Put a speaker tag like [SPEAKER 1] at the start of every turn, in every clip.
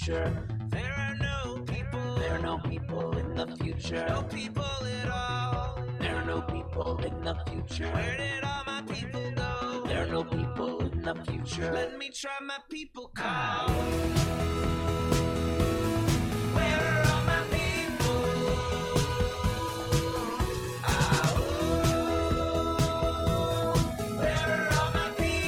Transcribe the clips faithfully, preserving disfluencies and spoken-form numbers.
[SPEAKER 1] future.
[SPEAKER 2] There are no people.
[SPEAKER 1] There are no people in the future.
[SPEAKER 2] No people at all.
[SPEAKER 1] There are no people in the future.
[SPEAKER 2] Where did all my people go?
[SPEAKER 1] There are no people in the future.
[SPEAKER 2] Let me try my people call. Where are all my people? Ah, ooh. Where are all my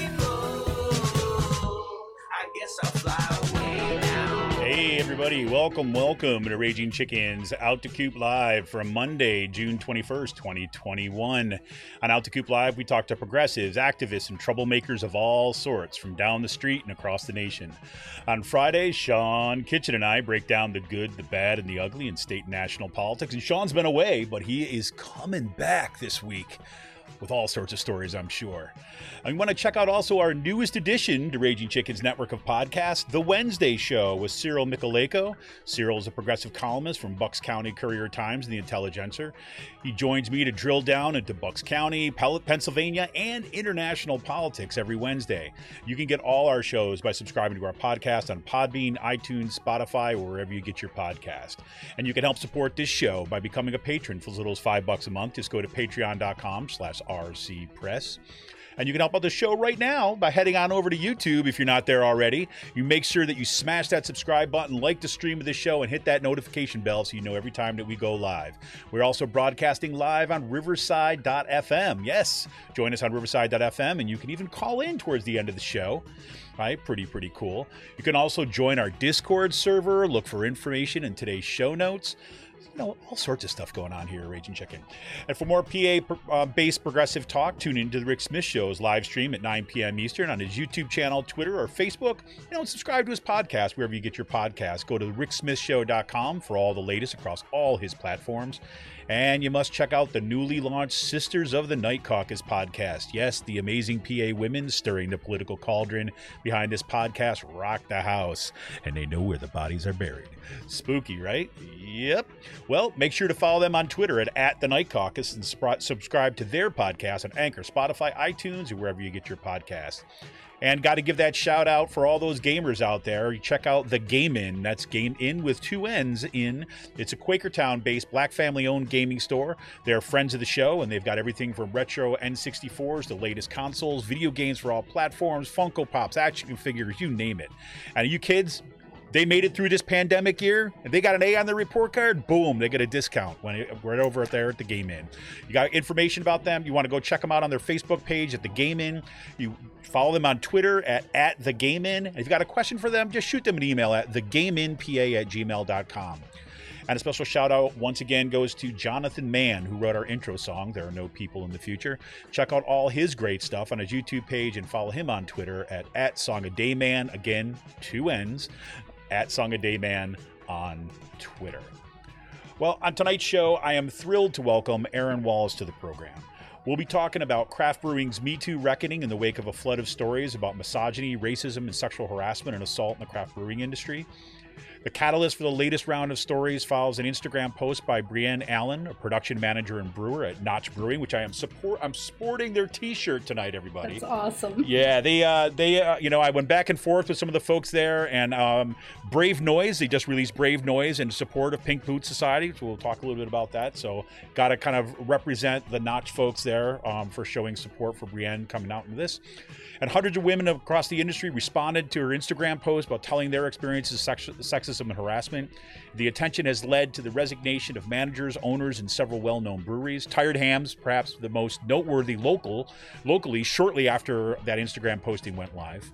[SPEAKER 2] people? I guess I'll fly away now.
[SPEAKER 3] Hey everybody, welcome, welcome to Raging Chickens Out to Coop Live from Monday, June twenty-first, twenty twenty-one. On Out to Coop Live, we talk to progressives, activists, and troublemakers of all sorts from down the street and across the nation. On Friday, Sean Kitchen and I break down the good, the bad, and the ugly in state and national politics. And Sean's been away, but he is coming back this week with all sorts of stories, I'm sure. And you want to check out also our newest addition to Raging Chicken's network of podcasts, The Wednesday Show with Cyril Michaleko. Cyril is a progressive columnist from Bucks County Courier-Times and The Intelligencer. He joins me to drill down into Bucks County, Pennsylvania, and international politics every Wednesday. You can get all our shows by subscribing to our podcast on Podbean, iTunes, Spotify, or wherever you get your podcast. And you can help support this show by becoming a patron for as little as five bucks a month. Just go to patreon.com slash RC Press. And you can help out the show right now by heading on over to YouTube if you're not there already. You make sure that you smash that subscribe button, like the stream of the show, and hit that notification bell so you know every time that we go live. We're also broadcasting live on Riverside dot f m. Yes, join us on Riverside dot f m, and you can even call in towards the end of the show. Right? Pretty, pretty cool. You can also join our Discord server, look for information in today's show notes. You know, all sorts of stuff going on here at Raging Chicken. And for more P A-based uh, progressive talk, tune into the Rick Smith Show's live stream at nine p.m. Eastern on his YouTube channel, Twitter, or Facebook. You know, and subscribe to his podcast wherever you get your podcast. Go to rick smith show dot com for all the latest across all his platforms. And you must check out the newly launched Sisters of the Night Caucus podcast. Yes, the amazing P A women stirring the political cauldron behind this podcast rock the house. And they know where the bodies are buried. Spooky, right? Yep. Well, make sure to follow them on Twitter at, at the Night Caucus and sp- subscribe to their podcast on Anchor, Spotify, iTunes, or wherever you get your podcast. And got to give that shout out for all those gamers out there. You check out the Game In. That's Game In with two N's in. It's a Quakertown-based black family-owned gaming store. They're friends of the show, and they've got everything from retro N sixty-fours to latest consoles, video games for all platforms, Funko Pops, action figures, you name it. And you kids, they made it through this pandemic year, and they got an A on their report card, boom, they get a discount when it, right over there at the Game In. You got information about them, you want to go check them out on their Facebook page at the Game In. You follow them on Twitter at, at the Game In. And if you got a question for them, just shoot them an email at the game in p a at gmail dot com. And a special shout out once again goes to Jonathan Mann, who wrote our intro song, There Are No People in the Future. Check out all his great stuff on his YouTube page and follow him on Twitter at, at SongADayMan, again, two N's, at SongADayMan on Twitter. Well, on tonight's show, I am thrilled to welcome Aaron Walls to the program. We'll be talking about craft brewing's Me Too reckoning in the wake of a flood of stories about misogyny, racism, and sexual harassment and assault in the craft brewing industry. The catalyst for the latest round of stories follows an Instagram post by Brienne Allen, a production manager and brewer at Notch Brewing, which I am support. I'm sporting their T-shirt tonight, everybody.
[SPEAKER 4] That's awesome.
[SPEAKER 3] Yeah, they, uh, they, uh, you know, I went back and forth with some of the folks there, and um, Brave Noise. They just released Brave Noise in support of Pink Boot Society. So we'll talk a little bit about that. So, got to kind of represent the Notch folks there um, for showing support for Brienne coming out into this. And hundreds of women across the industry responded to her Instagram post about telling their experiences of sex- sexism and harassment. The attention has led to the resignation of managers, owners, and several well-known breweries. Tired Hams, perhaps the most noteworthy local, locally, shortly after that Instagram posting went live.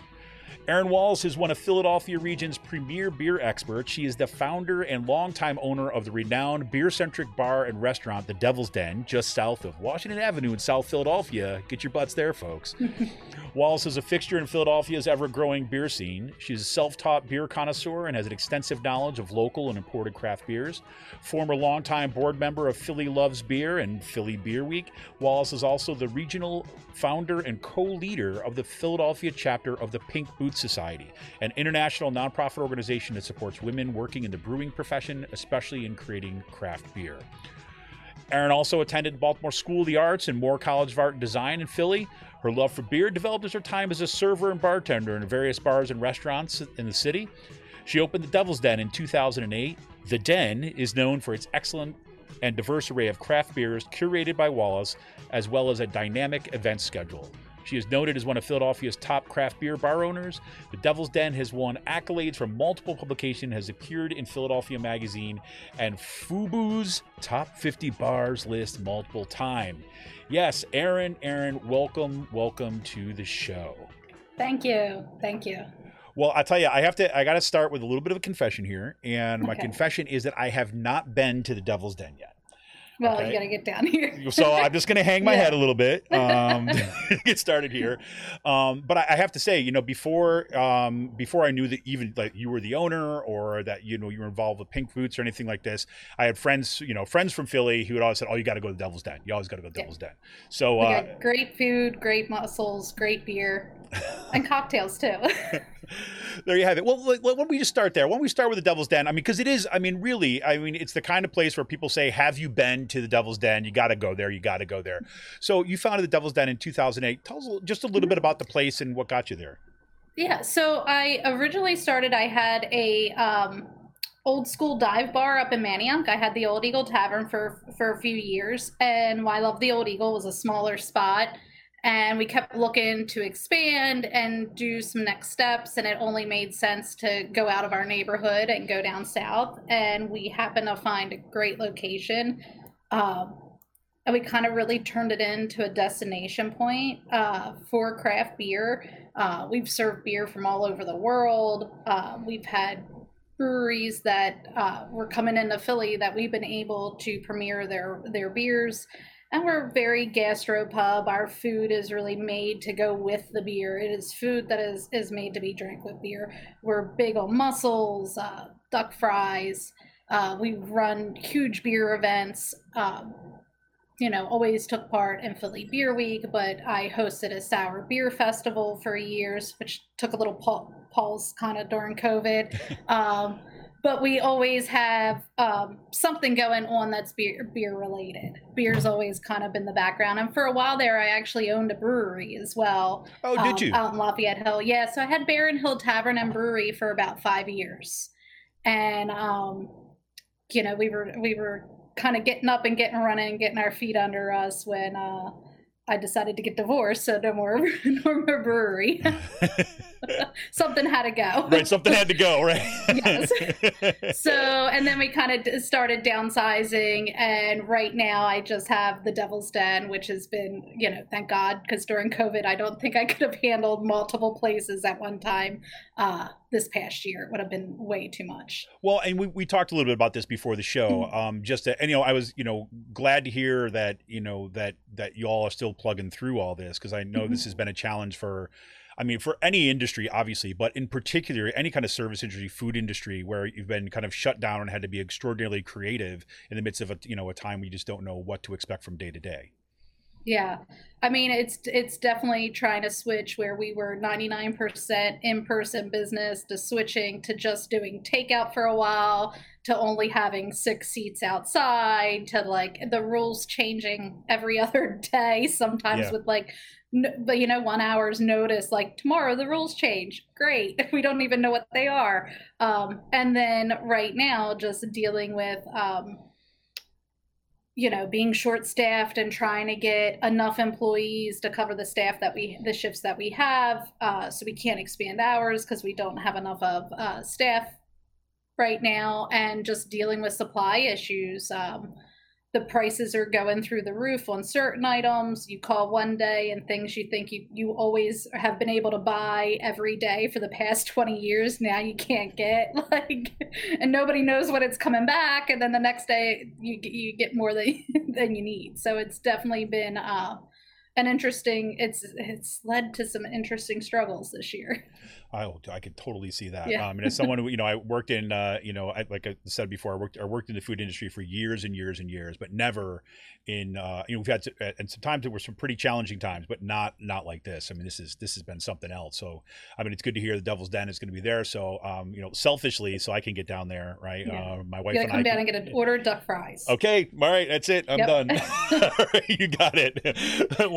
[SPEAKER 3] Erin Walls is one of Philadelphia region's premier beer experts. She is the founder and longtime owner of the renowned beer-centric bar and restaurant, The Devil's Den, just south of Washington Avenue in South Philadelphia. Get your butts there, folks. Walls is a fixture in Philadelphia's ever-growing beer scene. She's a self-taught beer connoisseur and has an extensive knowledge of local and imported craft beers. Former longtime board member of Philly Loves Beer and Philly Beer Week, Walls is also the regional founder and co-leader of the Philadelphia chapter of the Pink Boot Society, an international nonprofit organization that supports women working in the brewing profession, especially in creating craft beer. Erin also attended Baltimore School of the Arts and Moore College of Art and Design in Philly. Her love for beer developed as her time as a server and bartender in various bars and restaurants in the city. She opened the Devil's Den in two thousand eight. The Den is known for its excellent and diverse array of craft beers curated by Wallace, as well as a dynamic event schedule. She is noted as one of Philadelphia's top craft beer bar owners. The Devil's Den has won accolades from multiple publications, has appeared in Philadelphia Magazine and FUBU's Top fifty Bars list multiple times. Yes, Erin, Erin, welcome, welcome to the show.
[SPEAKER 4] Thank you. Thank you.
[SPEAKER 3] Well, I tell you, I have to, I got to start with a little bit of a confession here. And my
[SPEAKER 4] Okay.
[SPEAKER 3] confession is that I have not been to the Devil's Den yet.
[SPEAKER 4] Well,
[SPEAKER 3] Okay.
[SPEAKER 4] you got to get down here.
[SPEAKER 3] So I'm just going to hang my
[SPEAKER 4] Yeah.
[SPEAKER 3] head a little bit um, to get started here. Um, but I, I have to say, you know, before um, before I knew that even like you were the owner or that, you know, you were involved with Pink Boots or anything like this, I had friends, you know, friends from Philly who had always said, oh, you got to go to the Devil's Den. You always got to go to the
[SPEAKER 4] Yeah.
[SPEAKER 3] Devil's Den. So
[SPEAKER 4] We
[SPEAKER 3] uh,
[SPEAKER 4] got great food, great mussels, great beer, and cocktails too.
[SPEAKER 3] there you have it. Well, why why don't we just start there? Why don't we start with the Devil's Den? I mean, because it is, I mean, really, I mean, it's the kind of place where people say, have you been to the Devil's Den? You got to go there. You got to go there. So you founded the Devil's Den in two thousand eight. Tell us a little- just a little bit about the place and what got you there.
[SPEAKER 4] Yeah, so I originally started, I had a um, old school dive bar up in Manayunk. I had the Old Eagle Tavern for, for a few years. And why I love the Old Eagle was a smaller spot. And we kept looking to expand and do some next steps. And it only made sense to go out of our neighborhood and go down south. And we happened to find a great location. Um, and we kind of really turned it into a destination point uh, for craft beer. Uh, we've served beer from all over the world. Uh, we've had breweries that uh, were coming into Philly that we've been able to premiere their their beers. And we're very gastropub. Our food is really made to go with the beer. It is food that is, is made to be drank with beer. We're big on mussels, uh, duck fries. Uh, we run huge beer events. Um, you know, always took part in Philly Beer Week, but I hosted a sour beer festival for years, which took a little pa- pause kind of during COVID. Um, but we always have um, something going on that's beer beer related. Beer's always kind of in the background. And for a while there, I actually owned a brewery as well.
[SPEAKER 3] Oh, did
[SPEAKER 4] um,
[SPEAKER 3] you?
[SPEAKER 4] Out in Lafayette Hill. Yeah, so I had Barron Hill Tavern and Brewery for about five years. And, um, you know, we were we were kind of getting up and getting running, getting our feet under us when uh, I decided to get divorced. So no more, no more brewery. Something had to go.
[SPEAKER 3] Right, something had to go, right?
[SPEAKER 4] Yes. So, and then we kind of started downsizing, and right now I just have the Devil's Den, which has been, you know, thank God, because during COVID, I don't think I could have handled multiple places at one time. Uh, this past year, it would have been way too much.
[SPEAKER 3] Well, and we, we talked a little bit about this before the show. Um, just to, and you know, I was you know glad to hear that you know that that you all are still plugging through all this, because I know
[SPEAKER 4] Mm-hmm.
[SPEAKER 3] this has been a challenge for. I mean, for any industry, obviously, but in particular, any kind of service industry, food industry, where you've been kind of shut down and had to be extraordinarily creative in the midst of a you know a time we just don't know what to expect from day to day.
[SPEAKER 4] Yeah, I mean, it's it's definitely trying to switch where we were ninety-nine percent in-person business to switching to just doing takeout for a while, to only having six seats outside, to like the rules changing every other day, sometimes
[SPEAKER 3] Yeah.
[SPEAKER 4] with like, n- but you know, one hour's notice, like tomorrow the rules change. Great. We don't even know what they are. Um, and then right now, just dealing with, um, you know, being short staffed and trying to get enough employees to cover the staff that we, the shifts that we have. Uh, so we can't expand hours because we don't have enough of uh, staff right now, and just dealing with supply issues. Um, the prices are going through the roof on certain items. You call one day and things you think you, you always have been able to buy every day for the past twenty years, now you can't get, like, and nobody knows when it's coming back. And then the next day you, you get more than, than you need. So it's definitely been uh, an interesting, it's, it's led to some interesting struggles this year.
[SPEAKER 3] I I could totally see that.
[SPEAKER 4] Yeah.
[SPEAKER 3] Um, and as someone who, you know, I worked in, uh, you know, I, like I said before, I worked, I worked in the food industry for years and years and years, but never in, uh, you know, we've had, to, and sometimes there were some pretty challenging times, but not, not like this. I mean, this is, this has been something else. So, I mean, it's good to hear the Devil's Den is going to be there. So, um, you know, selfishly, so I can get down there, right?
[SPEAKER 4] Yeah.
[SPEAKER 3] Uh, my wife
[SPEAKER 4] You gotta
[SPEAKER 3] and
[SPEAKER 4] come
[SPEAKER 3] I
[SPEAKER 4] down
[SPEAKER 3] can-
[SPEAKER 4] and get an order duck fries.
[SPEAKER 3] Okay. All right. That's it. I'm
[SPEAKER 4] Yep.
[SPEAKER 3] done. All right, you got it. When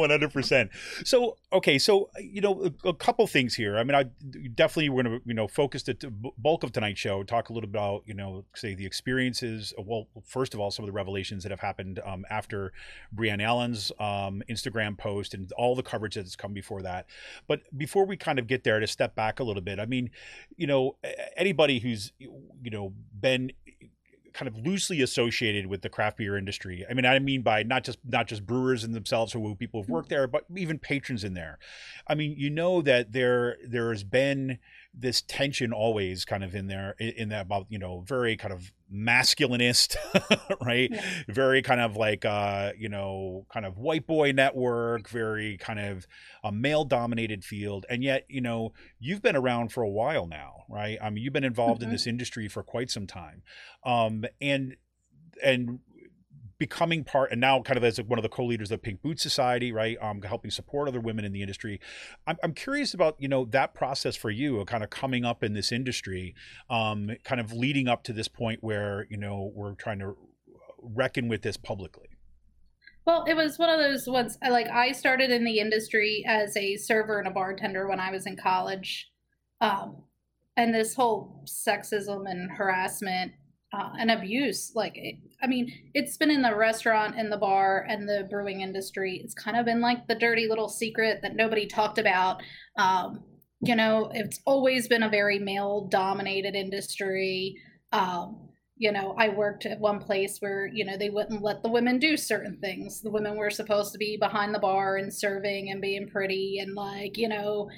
[SPEAKER 3] one hundred percent. So, okay, so you know, a, a couple things here. I mean, I definitely we're going to you know focus the t- bulk of tonight's show, talk a little about you know, say the experiences. Well, first of all, some of the revelations that have happened um, after Brianne Allen's um, Instagram post and all the coverage that's come before that. But before we kind of get there, to step back a little bit, I mean, you know, anybody who's you know been kind of loosely associated with the craft beer industry. I mean, I mean by not just not just brewers in themselves who people have worked there, but even patrons in there. I mean, you know that there there has been this tension always kind of in there in, in that about you know very kind of masculinist, right? Yeah. Very kind of like uh, you know kind of white boy network, very kind of a male dominated field, and yet you know you've been around for a while now, right? I mean, you've been involved mm-hmm. in this industry for quite some time, um, and and. becoming part and now kind of as one of the co-leaders of the Pink Boots Society, right? Um, helping support other women in the industry. I'm, I'm curious about, you know, that process for you, kind of coming up in this industry, um, kind of leading up to this point where, you know, we're trying to reckon with this publicly.
[SPEAKER 4] Well, it was one of those ones, like I started in the industry as a server and a bartender when I was in college. Um, and this whole sexism and harassment Uh, and abuse, like, it, I mean, it's been in the restaurant and the bar and the brewing industry. It's kind of been like the dirty little secret that nobody talked about. Um, you know, it's always been a very male-dominated industry. Um, you know, I worked at one place where, you know, they wouldn't let the women do certain things. The women were supposed to be behind the bar and serving and being pretty and, like, you know,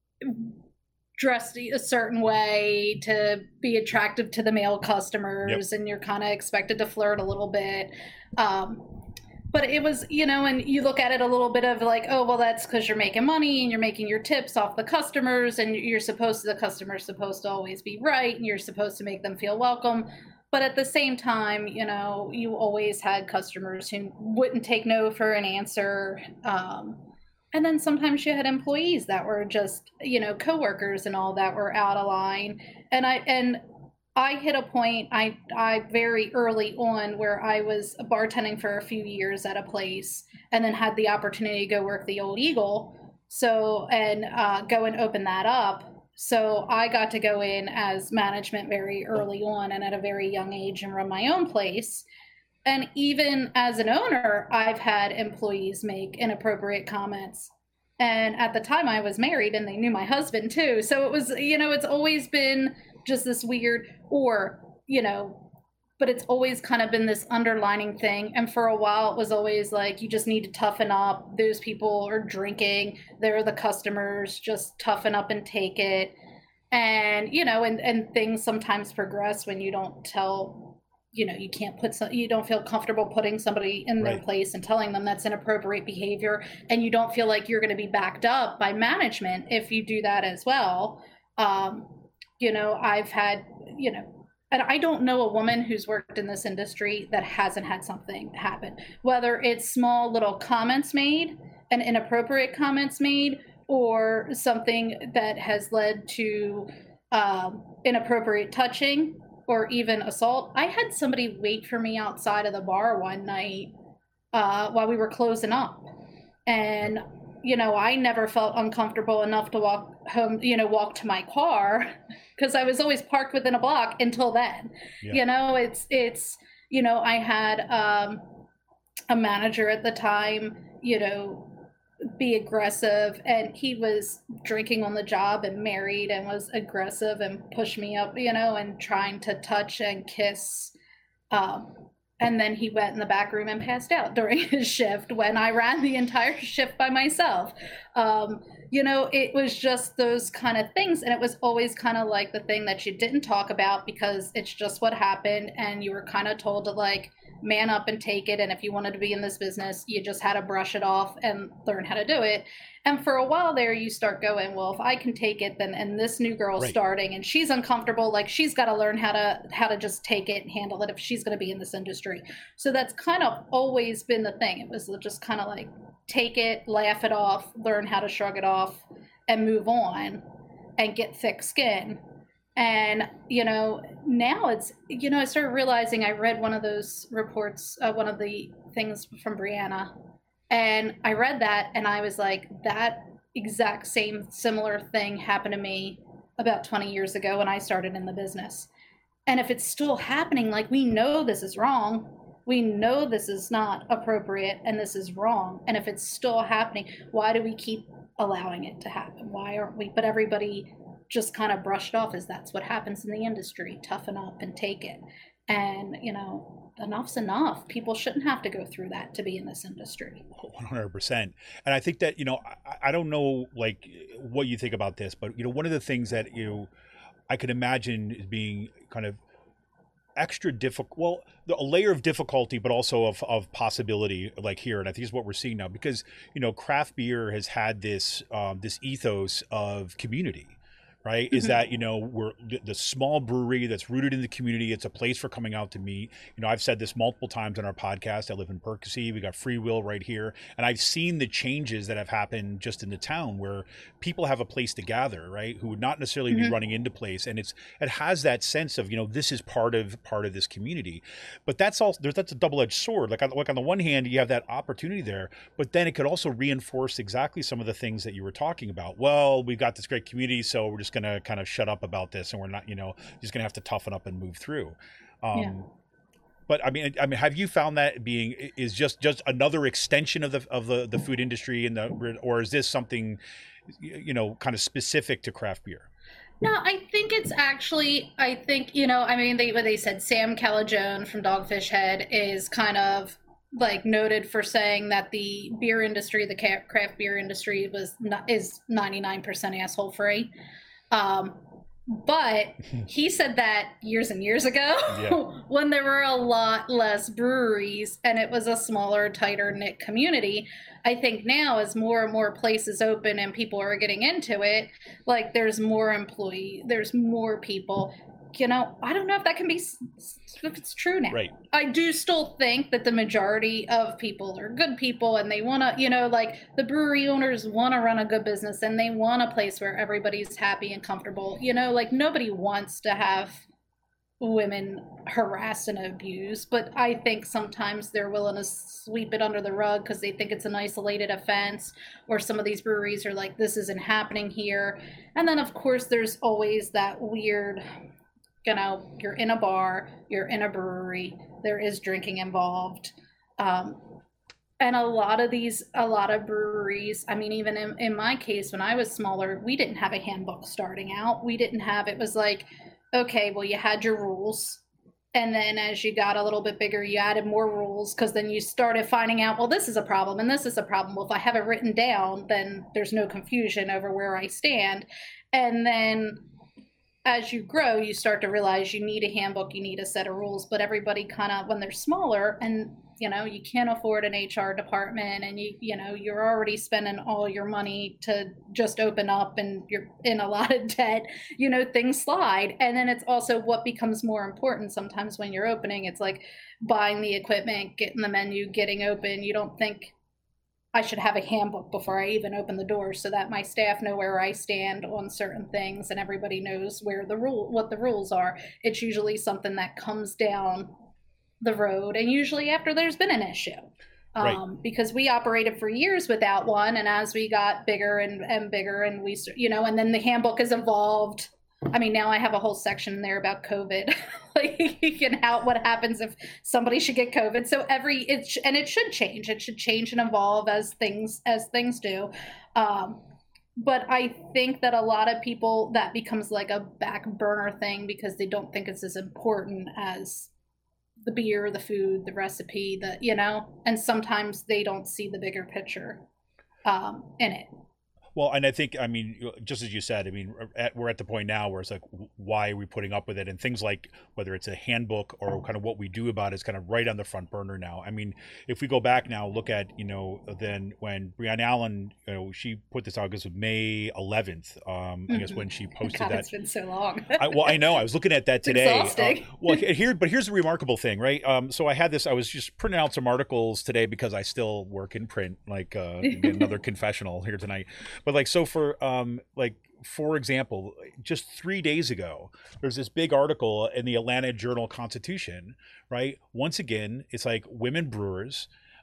[SPEAKER 4] dressed a certain way to be attractive to the male customers. Yep. And you're kind of expected to flirt a little bit. Um, but it was, you know, and you look at it a little bit of like, oh, well, that's because you're making money and you're making your tips off the customers and you're supposed to, the customer's supposed to always be right and you're supposed to make them feel welcome. But at the same time, you know, you always had customers who wouldn't take no for an answer. Um, And then sometimes you had employees that were just, you know, coworkers and all that were out of line. And I and I hit a point, I I very early on where I was bartending for a few years at a place and then had the opportunity to go work the Old Eagle. So, and uh, go and open that up. So I got to go in as management very early on and at a very young age and run my own place. And even as an owner, I've had employees make inappropriate comments. And at the time I was married and they knew my husband too. So it was, you know, it's always been just this weird, or, you know, but it's always kind of been this underlining thing. And for a while it was always like, you just need to toughen up. Those people are drinking. They're the customers. Just toughen up and take it. And, you know, and, and things sometimes progress when you don't tell, you know, you can't put some, you don't feel comfortable putting somebody in their right. place and telling them that's inappropriate behavior. And you don't feel like you're going to be backed up by management if you do that as well. Um, you know, I've had, you know, and I don't know a woman who's worked in this industry that hasn't had something happen, whether it's small little comments made and inappropriate comments made, or something that has led to um, inappropriate touching, or even assault. I had somebody wait for me outside of the bar one night uh, while we were closing up. And, you know, I never felt uncomfortable enough to walk home, you know, walk to my car, because I was always parked within a block until then. Yeah. You know, it's, it's, you know, I had um, a manager at the time, you know, be aggressive, and he was drinking on the job and married and was aggressive and pushed me up, you know, and trying to touch and kiss. Um, and then he went in the back room and passed out during his shift when I ran the entire shift by myself. Um, you know, it was just those kind of things. And it was always kind of like the thing that you didn't talk about because it's just what happened. And you were kind of told to like, man up and take it. And if you wanted to be in this business, you just had to brush it off and learn how to do it. And for a while there, you start going, well, if I can take it, then, and this new girl's right. starting and she's uncomfortable, like she's got to learn how to, how to just take it and handle it if she's going to be in this industry. So that's kind of always been the thing. It was just kind of like, take it, laugh it off, learn how to shrug it off and move on and get thick skin. And, you know, now it's, you know, I started realizing, I read one of those reports, uh, one of the things from Brianna, And I read that and I was like, that exact same similar thing happened to me about twenty years ago when I started in the business. And if it's still happening, like, we know this is wrong. We know this is not appropriate and this is wrong. And if it's still happening, why do we keep allowing it to happen? Why aren't we? But everybody just kind of brushed off as that's what happens in the industry. Toughen up and take it. And, you know, enough's enough. People shouldn't have to go through that to be in this industry.
[SPEAKER 3] one hundred percent. And I think that, you know, I, I don't know, like, what you think about this, but, you know, one of the things that, you know, I could imagine is being kind of extra difficult, well, the, a layer of difficulty, but also of, of possibility, like here. And I think is what we're seeing now, because, you know, craft beer has had this, um, this ethos of community. Right. Mm-hmm. Is that, you know, we're the, the small brewery that's rooted in the community. It's a place for coming out to meet. You know, I've said this multiple times on our podcast. I live in Percy. We got Free Will right here. And I've seen the changes that have happened just in the town where people have a place to gather, right, who would not necessarily mm-hmm. be running into place. And it's it has that sense of, you know, this is part of part of this community. But that's also that's a double-edged sword. Like on, like on the one hand, you have that opportunity there, but then it could also reinforce exactly some of the things that you were talking about. Well, we've got this great community, so we're just going to kind of shut up about this, and we're not, you know, just going to have to toughen up and move through. Um, yeah. But I mean, I mean, have you found that being is just just another extension of the of the, the food industry, in the, or is this something, you know, kind of specific to craft beer?
[SPEAKER 4] No, I think it's actually, I think, you know, I mean, they what they said, Sam Calagione from Dogfish Head is kind of like noted for saying that the beer industry, the craft beer industry, was not, is ninety-nine percent asshole free. Um, but he said that years and years ago yeah. when there were a lot less breweries and it was a smaller, tighter knit community. I think now as more and more places open and people are getting into it, like there's more employee, there's more people. You know, I don't know if that can be, if it's true now.
[SPEAKER 3] Right.
[SPEAKER 4] I do still think that the majority of people are good people and they want to, you know, like the brewery owners want to run a good business and they want a place where everybody's happy and comfortable. You know, like nobody wants to have women harassed and abused, but I think sometimes they're willing to sweep it under the rug because they think it's an isolated offense, or some of these breweries are like, this isn't happening here. And then, of course, there's always that weird, you know, you're in a bar, you're in a brewery, there is drinking involved. Um, and a lot of these, a lot of breweries, I mean, even in, in my case, when I was smaller, we didn't have a handbook starting out. We didn't have, it was like, okay, well, you had your rules. And then as you got a little bit bigger, you added more rules, because then you started finding out, well, this is a problem and this is a problem. Well, if I have it written down, then there's no confusion over where I stand. And then as you grow, you start to realize you need a handbook, you need a set of rules, but everybody kind of, when they're smaller and, you know, you can't afford an H R department and you, you know, you're already spending all your money to just open up and you're in a lot of debt, you know, things slide. And then it's also what becomes more important sometimes when you're opening. It's like buying the equipment, getting the menu, getting open. You don't think, I should have a handbook before I even open the door so that my staff know where I stand on certain things and everybody knows where the rule, what the rules are. It's usually something that comes down the road, and usually after there's been an issue. Um, right. Because we operated for years without one, and as we got bigger and, and bigger, and we, you know, and then the handbook has evolved. I mean, now I have a whole section in there about COVID, like, and how, what happens if somebody should get COVID. So every, it sh- and it should change. It should change and evolve as things, as things do. Um, but I think that a lot of people, that becomes like a back burner thing because they don't think it's as important as the beer, the food, the recipe, the, you know, and sometimes they don't see the bigger picture um, in it.
[SPEAKER 3] Well, and I think, I mean, just as you said, I mean, at, we're at the point now where it's like, why are we putting up with it? And things like whether it's a handbook or kind of what we do about it is kind of right on the front burner now. I mean, if we go back now, look at, you know, then when Brianne Allen, you know, she put this out, I guess, was May eleventh, um, mm-hmm. I guess when she posted
[SPEAKER 4] God,
[SPEAKER 3] that.
[SPEAKER 4] It's been so long.
[SPEAKER 3] I, well, I know. I was looking at that today.
[SPEAKER 4] Exhausting.
[SPEAKER 3] Uh, well, here, but here's the remarkable thing, right? Um, so I had this, I was just printing out some articles today because I still work in print, like uh, another confessional here tonight. But like, so for, um, like, for example, just three days ago, there's this big article in the Atlanta Journal-Constitution, right? Once again, it's like women brewers,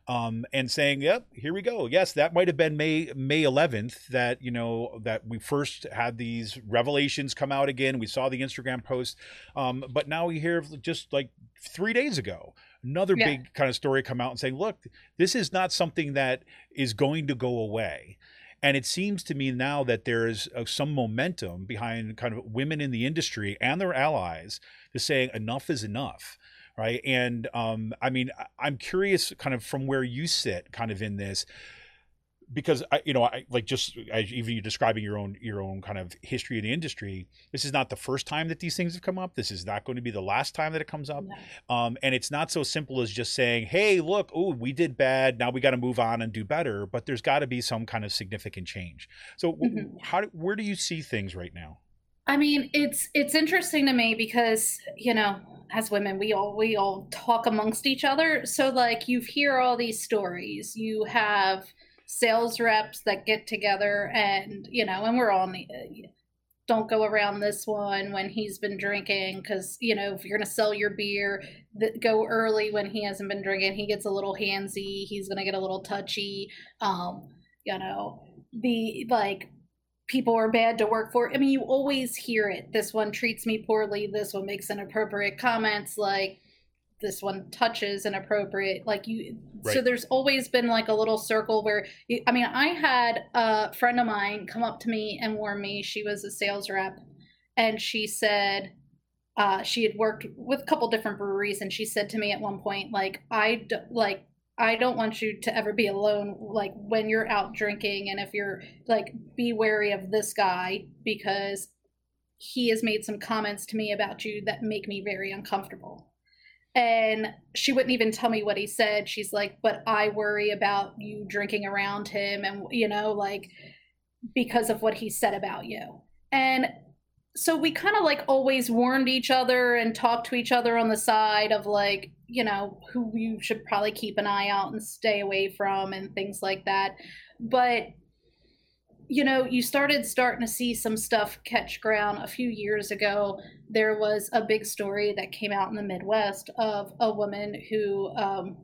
[SPEAKER 3] um, and saying, "Yep, here we go." Yes, that might have been May May eleventh that you know that we first had these revelations come out again. We saw the Instagram post, um, but now we hear just like three days ago, another
[SPEAKER 4] Yeah.
[SPEAKER 3] big kind of story come out and saying, "Look, this is not something that is going to go away." And it seems to me now that there is uh, some momentum behind kind of women in the industry and their allies to saying enough is enough, right? And um, I mean, I- I'm curious, kind of from where you sit, kind of in this, because I, you know, I like just as even you describing your own your own kind of history in the industry. This is not the first time that these things have come up. This is not going to be the last time that it comes up.
[SPEAKER 4] No.
[SPEAKER 3] Um, and it's not so simple as just saying, "Hey, look, oh, we did bad. Now we got to move on and do better." But there's got to be some kind of significant change. So, w-
[SPEAKER 4] Mhm.
[SPEAKER 3] how do, where do you see things right now?
[SPEAKER 4] I mean, it's it's interesting to me because, you know, as women, we all we all talk amongst each other. So like you hear all these stories. You have sales reps that get together and, you know, and we're all in the, uh, don't go around this one when he's been drinking because, you know, if you're going to sell your beer, th- go early when he hasn't been drinking. He gets a little handsy. He's going to get a little touchy. Um, you know, the like people are bad to work for. I mean, you always hear it. This one treats me poorly. This one makes inappropriate comments. Like this one touches inappropriate. Like you,
[SPEAKER 3] Right.
[SPEAKER 4] so there's always been like a little circle where, you, I mean, I had a friend of mine come up to me and warn me. She was a sales rep, and she said uh, she had worked with a couple different breweries, and she said to me at one point, like, I d- like. I don't want you to ever be alone, like when you're out drinking, and if you're like, be wary of this guy because he has made some comments to me about you that make me very uncomfortable. And she wouldn't even tell me what he said. She's like, but I worry about you drinking around him and, you know, like because of what he said about you. And so we kind of like always warned each other and talked to each other on the side of like, you know, who you should probably keep an eye out and stay away from and things like that. But, you know, you started starting to see some stuff catch ground a few years ago. There was a big story that came out in the Midwest of a woman who um,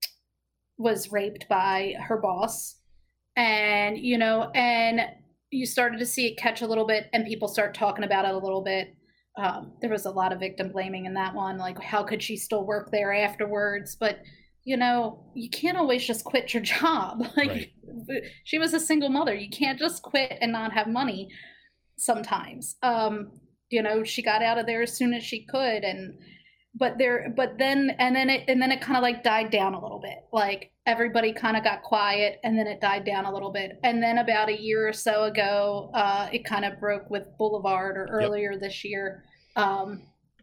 [SPEAKER 4] was raped by her boss. And, you know, and you started to see it catch a little bit and people start talking about it a little bit. Um, there was a lot of victim blaming in that one. Like, how could she still work there afterwards? But, you know, you can't always just quit your job. Like,
[SPEAKER 3] Right.
[SPEAKER 4] she was a single mother. You can't just quit and not have money sometimes. Um, you know, she got out of there as soon as she could. And, but there, but then, and then it, and then it kind of like died down a little bit. Like, everybody kind of got quiet and then it died down a little bit. And then about a year or so ago, uh, it kind of broke with Boulevard or earlier yep. this year, um,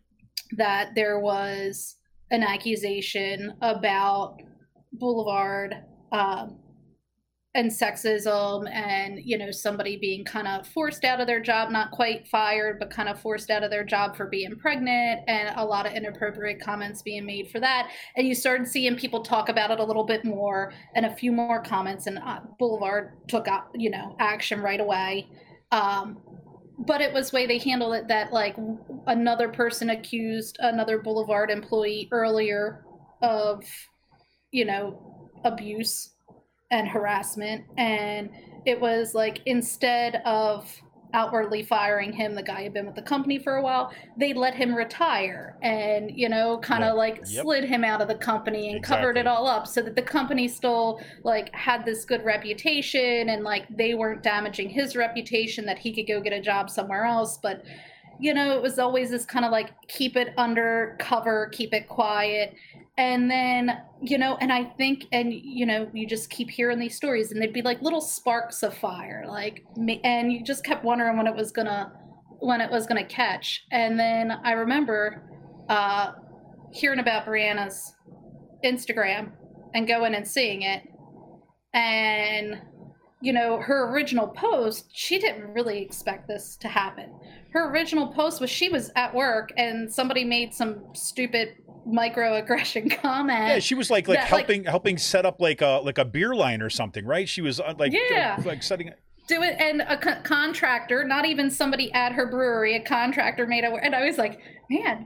[SPEAKER 4] that there was an accusation about Boulevard, um, and sexism and, you know, somebody being kind of forced out of their job, not quite fired, but kind of forced out of their job for being pregnant, and a lot of inappropriate comments being made for that. And you started seeing people talk about it a little bit more and a few more comments, and uh, Boulevard took, uh, you know, action right away. Um, but it was the way they handled it that like another person accused another Boulevard employee earlier of, you know, abuse and harassment, and it was like instead of outwardly firing him, the guy had been with the company for a while, they let him retire and, you know, kind of
[SPEAKER 3] Yep.
[SPEAKER 4] like
[SPEAKER 3] Yep.
[SPEAKER 4] slid him out of the company and covered
[SPEAKER 3] Exactly.
[SPEAKER 4] it all up so that the company still like had this good reputation and like they weren't damaging his reputation, that he could go get a job somewhere else. But, you know, it was always this kind of like keep it under cover, keep it quiet. And then, you know, and I think, and, you know, you just keep hearing these stories and they'd be like little sparks of fire, like, and you just kept wondering when it was gonna, when it was gonna catch. And then I remember uh, hearing about Brianna's Instagram and going and seeing it. And, you know, her original post, she didn't really expect this to happen. Her original post was she was at work and somebody made some stupid microaggression comment.
[SPEAKER 3] Yeah, she was like like
[SPEAKER 4] that,
[SPEAKER 3] helping
[SPEAKER 4] like,
[SPEAKER 3] helping set up like a like a beer line or something, right? She was uh, like
[SPEAKER 4] Yeah.
[SPEAKER 3] uh, like setting.
[SPEAKER 4] do it, and a co- contractor, not even somebody at her brewery, a contractor made it, and I was like, man,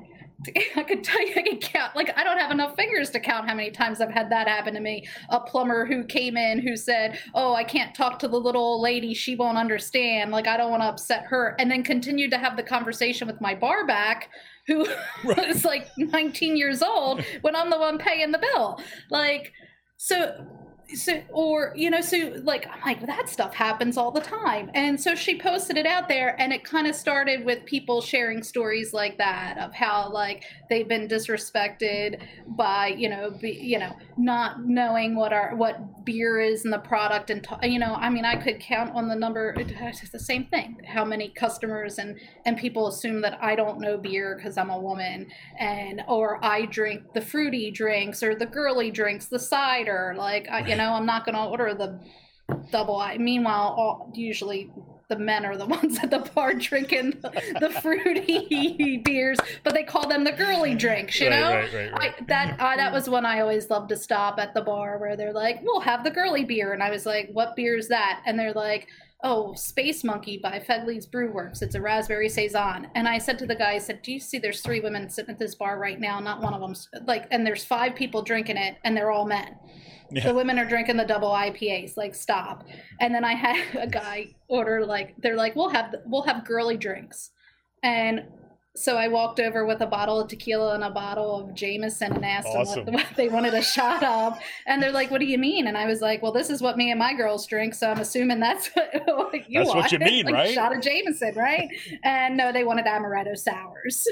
[SPEAKER 4] I could tell you, I could count, like, I don't have enough fingers to count how many times I've had that happen to me. A plumber who came in who said, oh, I can't talk to the little old lady, she won't understand. Like, I don't want to upset her. And then continued to have the conversation with my bar back, who right. was like nineteen years old when I'm the one paying the bill. Like, so... So, or, you know, so like, I'm like, that stuff happens all the time. And so she posted it out there, and it kind of started with people sharing stories like that of how, like, they've been disrespected by, you know, be, you know, not knowing what our, what beer is in the product. And, t- you know, I mean, I could count on the number, it's the same thing, how many customers and, and people assume that I don't know beer because I'm a woman, and, or I drink the fruity drinks or the girly drinks, the cider, like, I, you know, I'm not going to order the double I. Meanwhile, all, usually the men are the ones at the bar drinking the, the fruity beers, but they call them the girly drinks, you
[SPEAKER 3] right,
[SPEAKER 4] know?
[SPEAKER 3] Right, right, right.
[SPEAKER 4] I, that uh, that was when I always loved to stop at the bar where they're like, we'll have the girly beer. And I was like, what beer is that? And they're like, oh, Space Monkey by Fegley's Brew Works. It's a raspberry saison. And I said to the guy, I said, do you see there's three women sitting at this bar right now? Not one of them's like, and there's five people drinking it, and they're all men. Yeah. The women are drinking the double I P As. Like, stop. And then I had a guy order, like, they're like, we'll have we'll have girly drinks. And so I walked over with a bottle of tequila and a bottle of Jameson and asked
[SPEAKER 3] awesome.
[SPEAKER 4] them what, what they wanted a shot of. And they're like, what do you mean? And I was like, well, this is what me and my girls drink, so I'm assuming that's what you
[SPEAKER 3] that's
[SPEAKER 4] want.
[SPEAKER 3] what you mean,
[SPEAKER 4] like,
[SPEAKER 3] right?
[SPEAKER 4] A shot of Jameson, right? And no, they wanted amaretto sours.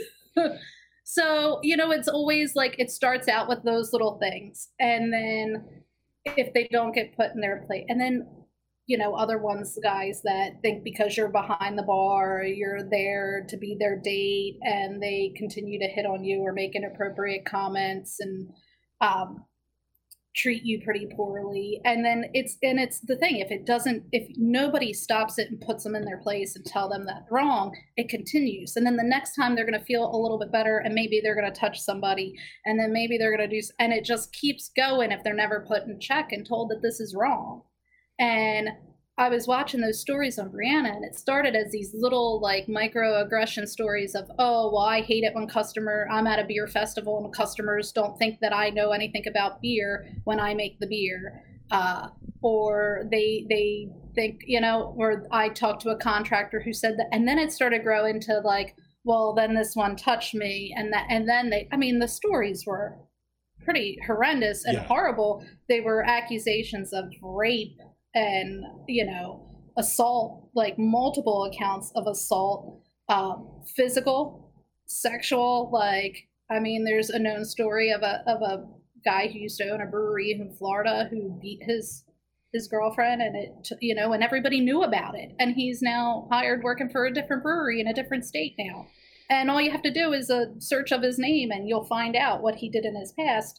[SPEAKER 4] So, you know, it's always like, it starts out with those little things. And then if they don't get put in their plate, and then, you know, other ones, guys that think because you're behind the bar, you're there to be their date, and they continue to hit on you or make inappropriate comments and um, treat you pretty poorly. And then it's, and it's the thing, if it doesn't, if nobody stops it and puts them in their place and tell them that's wrong, it continues. And then the next time they're going to feel a little bit better, and maybe they're going to touch somebody, and then maybe they're going to do, and it just keeps going if they're never put in check and told that this is wrong. And I was watching those stories on Brianna, and it started as these little like microaggression stories of, oh, well, I hate it when customer, I'm at a beer festival and customers don't think that I know anything about beer when I make the beer. Uh, or they, they think, you know, or I talked to a contractor who said that, and then it started growing to like, well, then this one touched me. And that, and then they, I mean, the stories were pretty horrendous and yeah. horrible. They were accusations of rape and, you know, assault, like multiple accounts of assault, um, physical, sexual, like, I mean, there's a known story of a of a guy who used to own a brewery in Florida who beat his his girlfriend, and it, you know, and everybody knew about it. And he's now hired working for a different brewery in a different state now. And all you have to do is a search of his name, and you'll find out what he did in his past.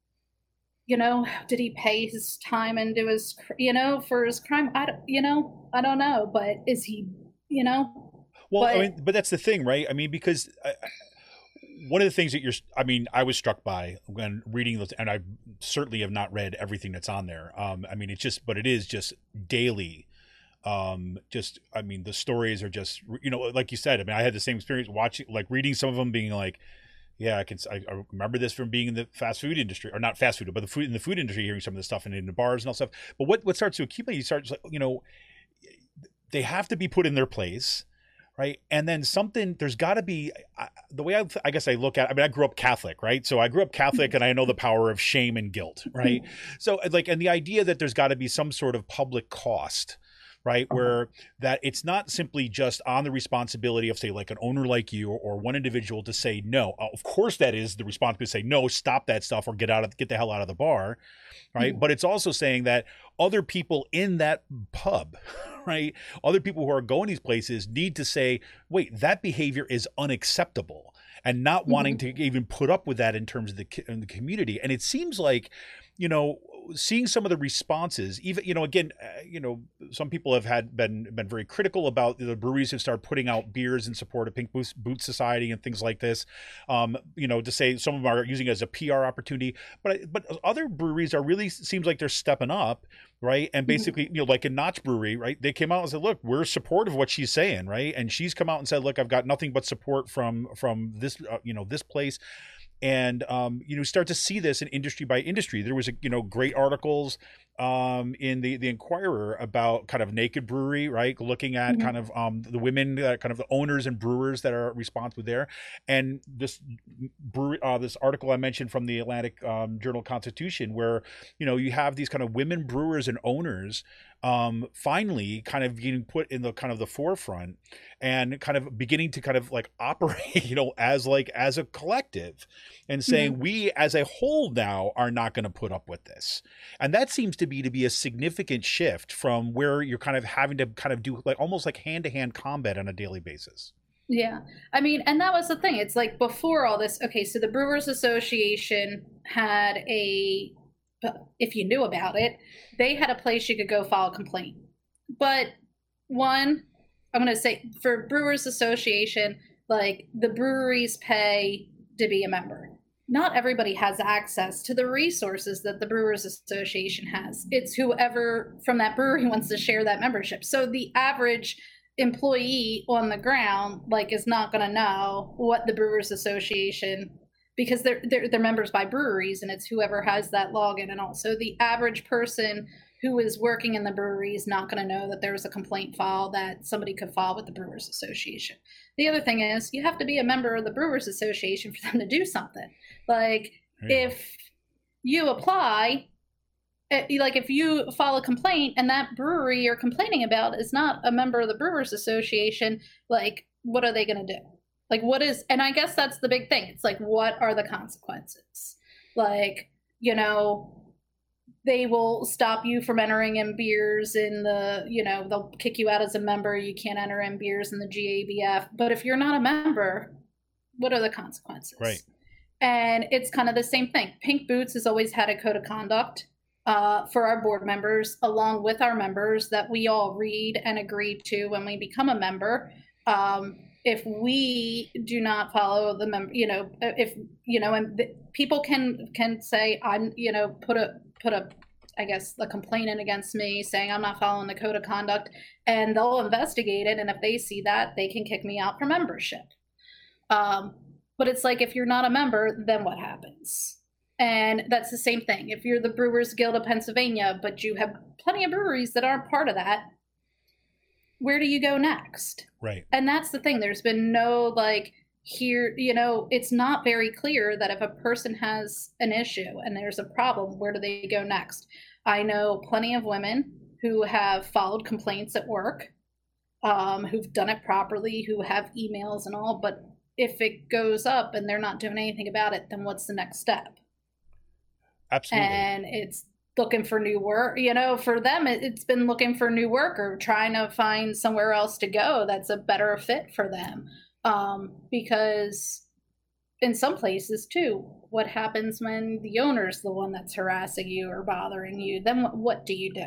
[SPEAKER 4] You know, did he pay his time and do his, you know, for his crime? I don't, you know, I don't know, but is he, you know?
[SPEAKER 3] Well,
[SPEAKER 4] but,
[SPEAKER 3] I mean, but that's the thing, right? I mean, because I, one of the things that you're, I mean, I was struck by when reading those, and I certainly have not read everything that's on there. Um, I mean, it's just, but it is just daily. Um, just, I mean, the stories are just, you know, like you said, I mean, I had the same experience watching, like reading some of them being like, yeah, I can. I, I remember this from being in the fast food industry, or not fast food, but the food in the food industry, hearing some of the stuff and in the bars and all stuff. But what, what starts to accumulate, you start, you know, they have to be put in their place, right? And then something, there's got to be, I, the way I, I guess I look at, I mean, I grew up Catholic, right? So I grew up Catholic, and I know the power of shame and guilt, right? So like, and the idea that there's got to be some sort of public cost, right? Uh-huh. Where that it's not simply just on the responsibility of, say, like an owner like you or, or one individual to say no. Uh, of course, that is the responsibility to say no, stop that stuff, or get out of get the hell out of the bar, right? Mm-hmm. But it's also saying that other people in that pub, right? Other people who are going these places need to say, wait, that behavior is unacceptable, and not mm-hmm. wanting to even put up with that in terms of the in the community. And it seems like, you know, seeing some of the responses, even, you know, again, uh, you know, some people have had been been very critical about the breweries who start putting out beers in support of Pink Boots, Boots Society and things like this. Um, you know, to say some of them are using it as a P R opportunity, but but other breweries are really, seems like they're stepping up, right? And basically, you know, like in Notch Brewery, right? They came out and said, look, we're supportive of what she's saying, right? And she's come out and said, look, I've got nothing but support from from this, uh, you know, this place. And, um, you know, start to see this in industry by industry. There was, a, you know, great articles um, in the, the Inquirer about kind of Naked Brewery, right? Looking at mm-hmm. kind of um, the women, uh, kind of the owners and brewers that are responsible there. And this brewery, uh, this article I mentioned from the Atlantic um, Journal Constitution, where, you know, you have these kind of women brewers and owners um, finally kind of being put in the kind of the forefront and kind of beginning to kind of like operate, you know, as like, as a collective and saying, mm-hmm. we as a whole now are not going to put up with this. And that seems to be, to be a significant shift from where you're kind of having to kind of do like almost like hand to hand combat on a daily basis.
[SPEAKER 4] Yeah. I mean, and that was the thing. It's like before all this, okay, so the Brewers Association had a, if you knew about it, they had a place you could go file a complaint. But one, I'm going to say for Brewers Association, like the breweries pay to be a member. Not everybody has access to the resources that the Brewers Association has. It's whoever from that brewery wants to share that membership. So the average employee on the ground, like, is not going to know what the Brewers Association, because they're, they're they're members by breweries, and it's whoever has that login and all. So the average person who is working in the brewery is not going to know that there's a complaint file that somebody could file with the Brewers Association. The other thing is you have to be a member of the Brewers Association for them to do something. Like yeah. if you apply, like if you file a complaint and that brewery you're complaining about is not a member of the Brewers Association, like what are they going to do? Like what is, and I guess that's the big thing. It's like, what are the consequences? Like, you know, they will stop you from entering in beers in the, you know, they'll kick you out as a member. You can't enter in beers in the G A B F. But if you're not a member, what are the consequences?
[SPEAKER 3] Right.
[SPEAKER 4] And it's kind of the same thing. Pink Boots has always had a code of conduct uh, for our board members, along with our members, that we all read and agree to when we become a member. Um, if we do not follow the member, you know, if, you know, and th- people can, can say, I'm, you know, put a, put a, I guess, a complaint in against me saying I'm not following the code of conduct, and they'll investigate it. And if they see that, they can kick me out for membership. Um, but it's like, if you're not a member, then what happens? And that's the same thing. If you're the Brewers Guild of Pennsylvania, but you have plenty of breweries that aren't part of that, where do you go next?
[SPEAKER 3] Right.
[SPEAKER 4] And that's the thing. There's been no, like, here, you know, it's not very clear that if a person has an issue and there's a problem, where do they go next? I know plenty of women who have followed complaints at work, um, who've done it properly, who have emails and all, but if it goes up and they're not doing anything about it, then what's the next step?
[SPEAKER 3] Absolutely.
[SPEAKER 4] And it's looking for new work, you know, for them, it, it's been looking for new work or trying to find somewhere else to go that's a better fit for them. Um, because in some places too, what happens when the owner's the one that's harassing you or bothering you? Then what, what do you do?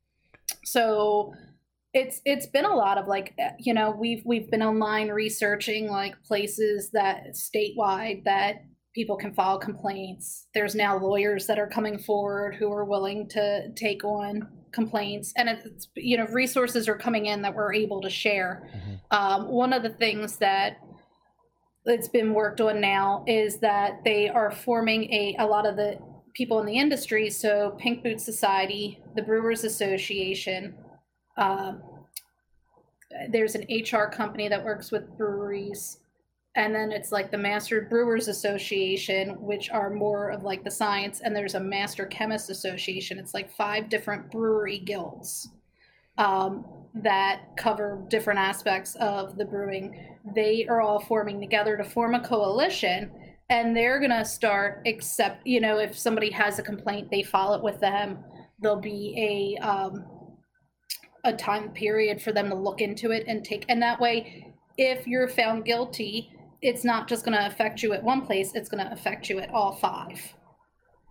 [SPEAKER 4] So it's it's been a lot of like, you know, we've we've been online researching like places that statewide that people can file complaints. There's now lawyers that are coming forward who are willing to take on complaints, and it's, you know, resources are coming in that we're able to share. Mm-hmm. Um, one of the things that that's been worked on now is that they are forming a a lot of the people in the industry. So Pink Boots Society, the Brewers Association, um, there's an H R company that works with breweries. And then it's like the Master Brewers Association, which are more of like the science. And there's a Master Chemist Association. It's like five different brewery guilds um, that cover different aspects of the brewing. They are all forming together to form a coalition. And they're going to start accept, you know, if somebody has a complaint, they file it with them. There'll be a, um, a time period for them to look into it and take. And that way, if you're found guilty, it's not just going to affect you at one place, it's going to affect you at all five.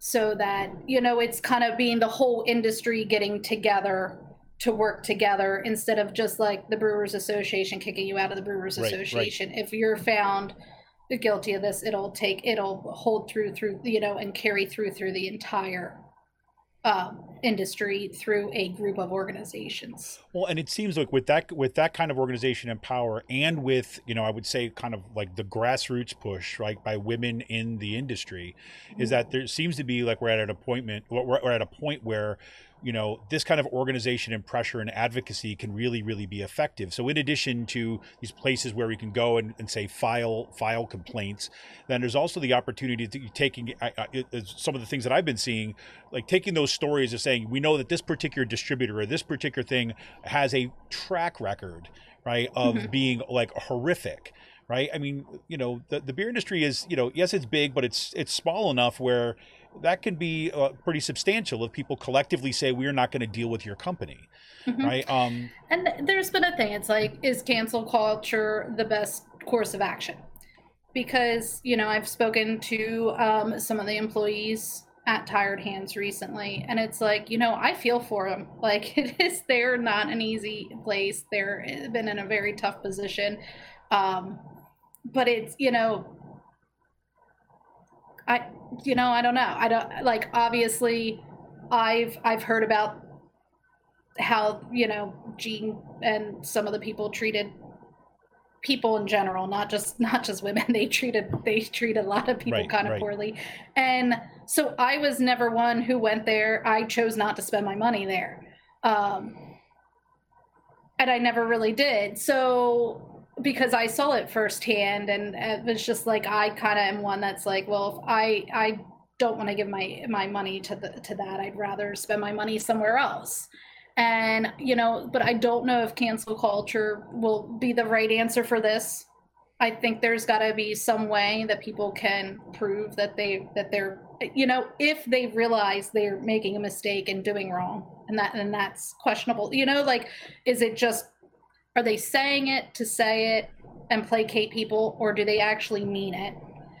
[SPEAKER 4] so that, you know, it's kind of being the whole industry getting together to work together instead of just like the Brewers Association kicking you out of the Brewers
[SPEAKER 3] Right, right.
[SPEAKER 4] Association. If you're found guilty of this, it'll take, it'll hold through, through, you know, and carry through, through the entire um, industry through a group of organizations.
[SPEAKER 3] Well, and it seems like with that with that kind of organization and power, and with, you know, I would say kind of like the grassroots push, right, by women in the industry, is that there seems to be like we're at an appointment, we're, we're at a point where, you know, this kind of organization and pressure and advocacy can really, really be effective. So in addition to these places where we can go and, and say file file complaints, then there's also the opportunity to taking I, I, it, some of the things that I've been seeing, like taking those stories of saying, we know that this particular distributor or this particular thing has a track record, right, of mm-hmm. being like horrific. Right. I mean, you know, the, the beer industry is, you know, yes, it's big, but it's it's small enough where that can be uh, pretty substantial if people collectively say, we're not going to deal with your company. Mm-hmm. Right. Um,
[SPEAKER 4] and th- there's been a thing. It's like, is cancel culture the best course of action? Because, you know, I've spoken to um, some of the employees at Tired Hands recently, and it's like, you know, I feel for them. Like, it is, they're not an easy place. They're been in a very tough position. Um, but it's, you know, I, you know, I don't know. I don't, like, obviously I've, I've heard about how, you know, Gene and some of the people treated people in general, not just, not just women. They treated, they treated a lot of people
[SPEAKER 3] right,
[SPEAKER 4] kind of
[SPEAKER 3] right.
[SPEAKER 4] poorly. And so I was never one who went there. I chose not to spend my money there. Um, and I never really did. So, because I saw it firsthand, and it was just like, I kind of am one that's like, well, if I I don't want to give my my money to the to that, I'd rather spend my money somewhere else. And, you know, but I don't know if cancel culture will be the right answer for this. I think there's got to be some way that people can prove that they that they're, you know, if they realize they're making a mistake and doing wrong, and that and that's questionable. You know, like, is it just, are they saying it to say it and placate people, or do they actually mean it?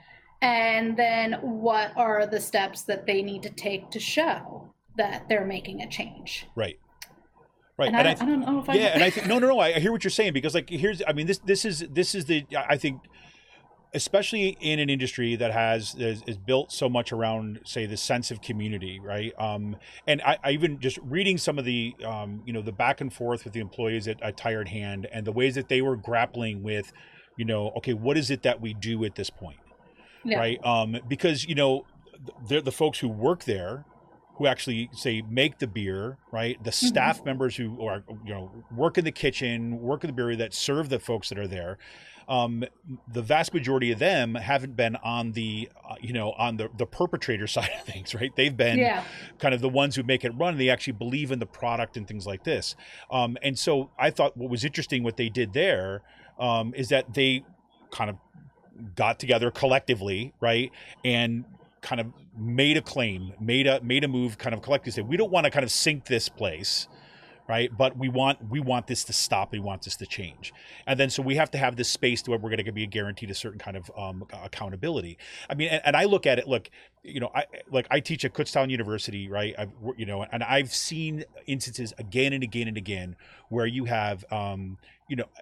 [SPEAKER 4] And then what are the steps that they need to take to show that they're making a change?
[SPEAKER 3] Right. Right.
[SPEAKER 4] And,
[SPEAKER 3] and
[SPEAKER 4] I,
[SPEAKER 3] I, th-
[SPEAKER 4] I don't know if I.
[SPEAKER 3] Yeah, and I think no, no, no. I hear what you're saying, because like here's, I mean, this this is this is the I think, especially in an industry that has is, is built so much around, say, the sense of community, right? Um, and I, I even just reading some of the, um, you know, the back and forth with the employees at, at Tired Hand, and the ways that they were grappling with, you know, okay, what is it that we do at this point, yeah. right? Um, because, you know, they're the folks who work there, who actually say make the beer, right? The staff mm-hmm. members who are, you know, work in the kitchen, work in the brewery, that serve the folks that are there. Um, the vast majority of them haven't been on the, uh, you know, on the, the perpetrator side of things, right? They've been yeah. kind of the ones who make it run. They actually believe in the product and things like this. Um, and so I thought what was interesting, what they did there, um, is that they kind of got together collectively, right? And kind of made a claim, made a, made a move kind of collectively, say, we don't want to kind of sink this place, right? But we want we want this to stop. We want this to change. And then so we have to have this space to where we're going to be guaranteed a certain kind of um, accountability. I mean, and, and I look at it, look, you know, I like I teach at Kutztown University, right? I've, you know, and I've seen instances again and again and again where you have, um, you know,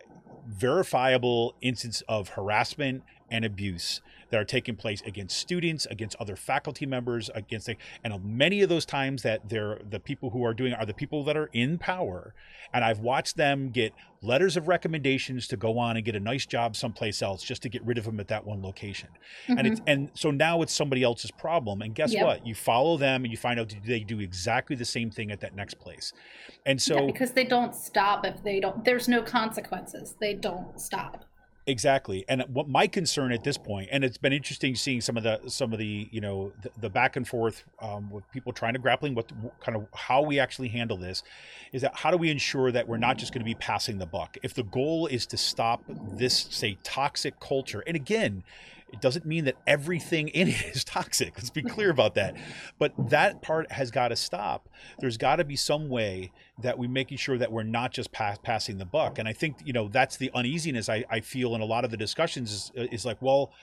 [SPEAKER 3] verifiable instance of harassment and abuse that are taking place against students, against other faculty members, against the, and many of those times that they're the people who are doing are the people that are in power. And I've watched them get letters of recommendations to go on and get a nice job someplace else just to get rid of them at that one location. Mm-hmm. And it's and so now it's somebody else's problem. And guess yep. what? You follow them and you find out they do exactly the same thing at that next place. And so
[SPEAKER 4] yeah, because they don't stop if they don't, there's no consequences. They don't stop.
[SPEAKER 3] Exactly. And what my concern at this point, and it's been interesting seeing some of the, some of the, you know, the, the back and forth um, with people trying to grappling with kind of how we actually handle this, is that how do we ensure that we're not just going to be passing the buck? If the goal is to stop this, say, toxic culture, and again, it doesn't mean that everything in it is toxic. Let's be clear about that. But that part has got to stop. There's got to be some way that we're making sure that we're not just pass, passing the buck. And I think, you know, that's the uneasiness I, I feel in a lot of the discussions is, is like, well,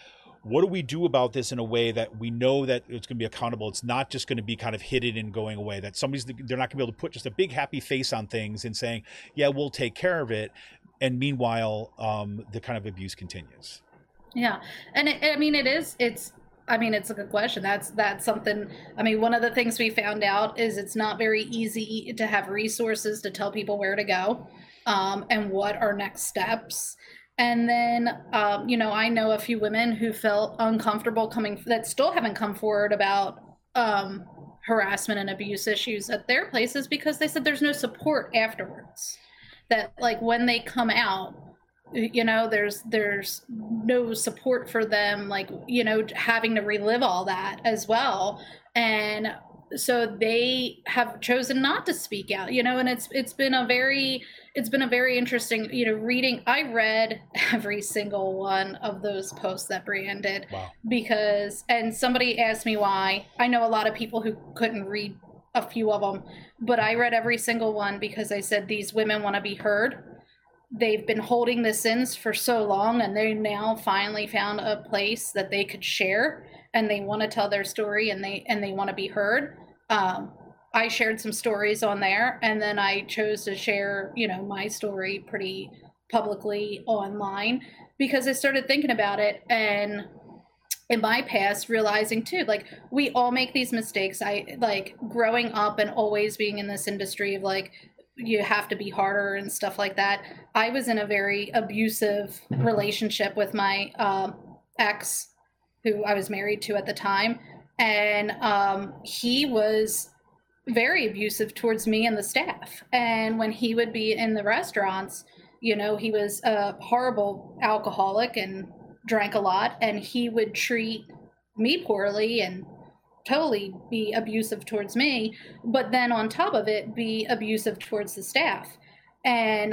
[SPEAKER 3] what do we do about this in a way that we know that it's going to be accountable? It's not just going to be kind of hidden and going away, that somebody's, they're not going to be able to put just a big happy face on things and saying, yeah, we'll take care of it. And meanwhile, um, the kind of abuse continues.
[SPEAKER 4] Yeah. And it, I mean, it is, it's, I mean, it's a good question. That's, that's something, I mean, one of the things we found out is it's not very easy to have resources to tell people where to go, um, and what are next steps. And then, um, you know, I know a few women who felt uncomfortable coming, that still haven't come forward about um, harassment and abuse issues at their places because they said there's no support afterwards. That like when they come out, you know, there's there's no support for them, like, you know, having to relive all that as well. And so they have chosen not to speak out, you know, and it's it's been a very it's been a very interesting, you know, reading. I read every single one of those posts that Brianne did.
[SPEAKER 3] Wow. Because,
[SPEAKER 4] and somebody asked me why. I know a lot of people who couldn't read a few of them, but I read every single one because I said these women want to be heard. They've been holding this in for so long, and they now finally found a place that they could share, and they want to tell their story, and they and they want to be heard. Um, I shared some stories on there, and then I chose to share, you know, my story pretty publicly online because I started thinking about it, and in my past, realizing too, like, we all make these mistakes. I like growing up and always being in this industry of like, you have to be harder and stuff like that. I was in a very abusive relationship with my um, ex, who I was married to at the time. And um, he was very abusive towards me and the staff. And when he would be in the restaurants, you know, he was a horrible alcoholic and drank a lot, and he would treat me poorly and totally be abusive towards me, but then on top of it, be abusive towards the staff. And,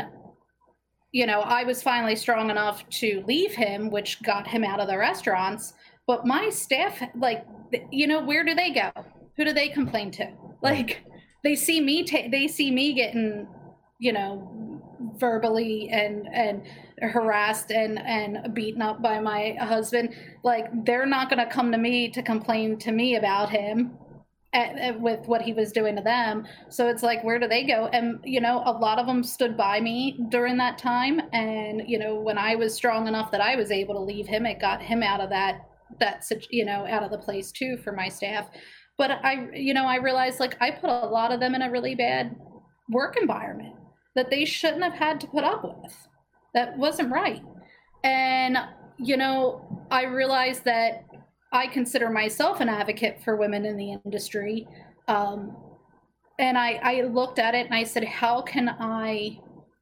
[SPEAKER 4] you know, I was finally strong enough to leave him, which got him out of the restaurants. But my staff, like, you know, where do they go? Who do they complain to? Like, they see me, ta- they see me getting, you know, verbally and and harassed and and beaten up by my husband. Like, they're not going to come to me to complain to me about him at, at, with what he was doing to them. So it's like, where do they go? And, you know, a lot of them stood by me during that time. And, you know, when I was strong enough that I was able to leave him, it got him out of that, that, you know, out of the place too for my staff. But I, you know, I realized, like, I put a lot of them in a really bad work environment that they shouldn't have had to put up with. That wasn't right. And, you know, I realized that I consider myself an advocate for women in the industry. Um, and I, I looked at it and I said, how can I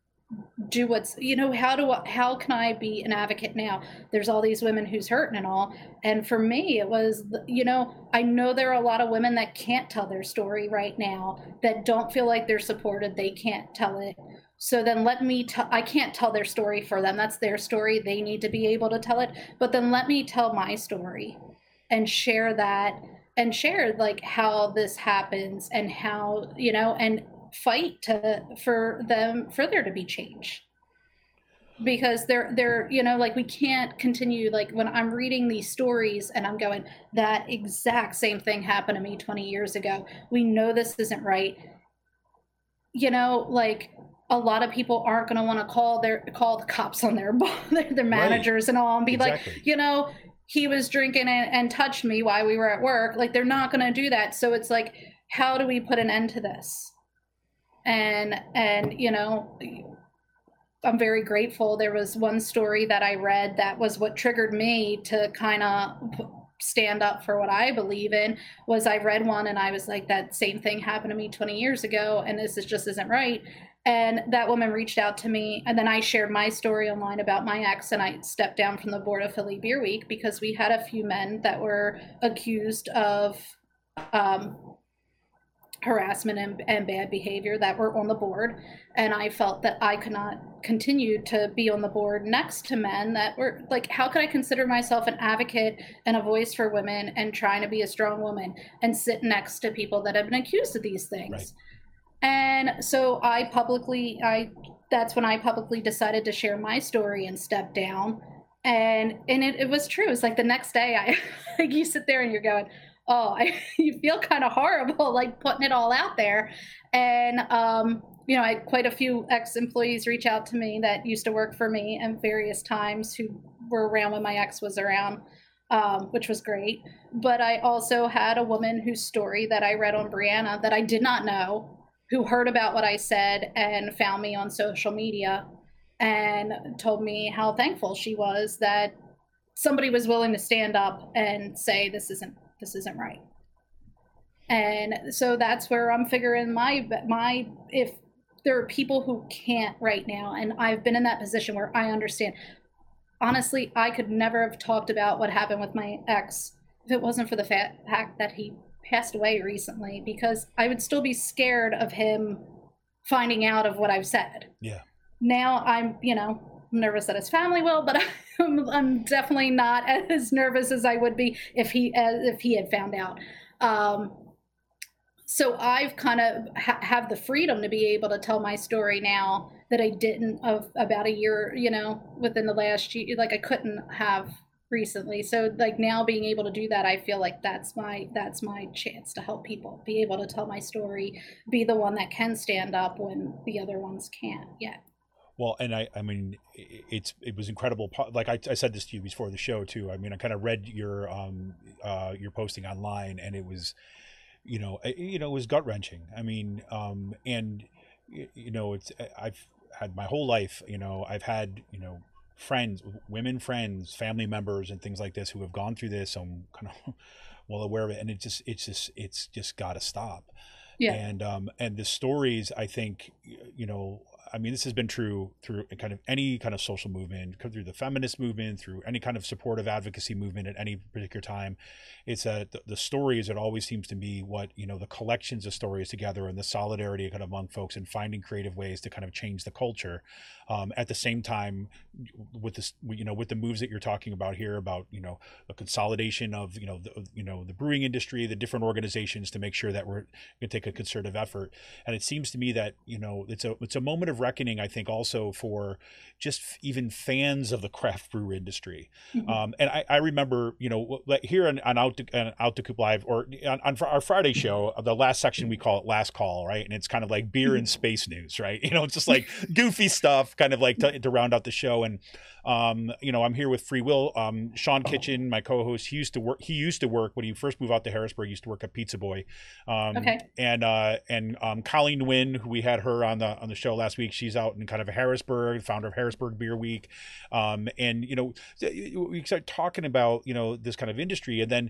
[SPEAKER 4] do what's, you know, how do I, how can I be an advocate now? There's all these women who's hurting and all. And for me, it was, you know, I know there are a lot of women that can't tell their story right now, that don't feel like they're supported. They can't tell it. So then let me tell, I can't tell their story for them. That's their story. They need to be able to tell it. But then let me tell my story and share that and share like how this happens and how, you know, and fight to for them for there to be change. Because they're they're you know, like, we can't continue, like, when I'm reading these stories and I'm going, that exact same thing happened to me twenty years ago. We know this isn't right. You know, like, a lot of people aren't going to want to call their call the cops on their their managers, right, and all, and be exactly. like, you know, he was drinking and, and touched me while we were at work. Like, they're not going to do that. So it's like, how do we put an end to this? And, and, you know, I'm very grateful. There was one story that I read that was what triggered me to kind of stand up for what I believe in. Was I read one and I was like, that same thing happened to me twenty years ago, and this is just isn't right. And that woman reached out to me, and then I shared my story online about my ex, and I stepped down from the board of Philly Beer Week because we had a few men that were accused of um, harassment and, and bad behavior that were on the board. And I felt that I could not continue to be on the board next to men that were like, how could I consider myself an advocate and a voice for women and trying to be a strong woman and sit next to people that have been accused of these things? Right. And so I publicly, I that's when I publicly decided to share my story and step down. And and it, it was true. It's like the next day, I like you sit there and you're going, oh, I, you feel kind of horrible, like putting it all out there. And um, you know, I had quite a few ex-employees reach out to me that used to work for me at various times who were around when my ex was around, um, which was great. But I also had a woman whose story that I read on Brianna that I did not know, who heard about what I said and found me on social media and told me how thankful she was that somebody was willing to stand up and say, this isn't, this isn't right. And so that's where I'm figuring my, my, if there are people who can't right now, and I've been in that position where I understand, honestly, I could never have talked about what happened with my ex if it wasn't for the fact that he passed away recently, because I would still be scared of him finding out of what I've said.
[SPEAKER 3] Yeah.
[SPEAKER 4] Now I'm, you know, nervous that his family will, but I'm, I'm definitely not as nervous as I would be if he as if he had found out. Um, so I've kind of ha- have the freedom to be able to tell my story now that I didn't of about a year, you know, within the last year, like I couldn't have recently. So like now being able to do that, I feel like that's my that's my chance to help people be able to tell my story, be the one that can stand up when the other ones can't yet.
[SPEAKER 3] Well, and I, I mean, it's it was incredible. Like I, I said this to you before the show too. I mean, I kind of read your um uh your posting online, and it was, you know, you know, it was gut wrenching. I mean, um, and you know, it's I've had my whole life. You know, I've had you know friends, women friends, family members, and things like this who have gone through this. So I'm kind of well aware of it, and it just it's just it's just got to stop. Yeah. And um and the stories, I think, you know. I mean, this has been true through kind of any kind of social movement, through the feminist movement, through any kind of supportive advocacy movement at any particular time. It's a, the, the stories, it always seems to be what, you know, the collections of stories together and the solidarity kind of among folks and finding creative ways to kind of change the culture. Um, at the same time, with this, you know, with the moves that you're talking about here about, you know, the consolidation of, you know, the, you know, the brewing industry, the different organizations to make sure that we're going to take a concerted effort. And it seems to me that, you know, it's a, it's a moment of reckoning, I think, also for just even fans of the craft brew industry. Mm-hmm. Um, and I, I remember, you know, like here on, on Out to, on Out to Coop Live, or on, on our Friday show, the last section we call it Last Call, right? And it's kind of like beer and space news, right? You know, it's just like goofy stuff, kind of like to, to round out the show. And um, you know, I'm here with Free Will. Um, Sean Kitchen, my co-host, he used to work. He used to work when he first moved out to Harrisburg. He used to work at Pizza Boy. Um, okay. And uh, and um, Colleen Nguyen, who we had her on the on the show last week. She's out in kind of Harrisburg, founder of Harrisburg Beer Week. Um, and you know, we start talking about you know this kind of industry, and then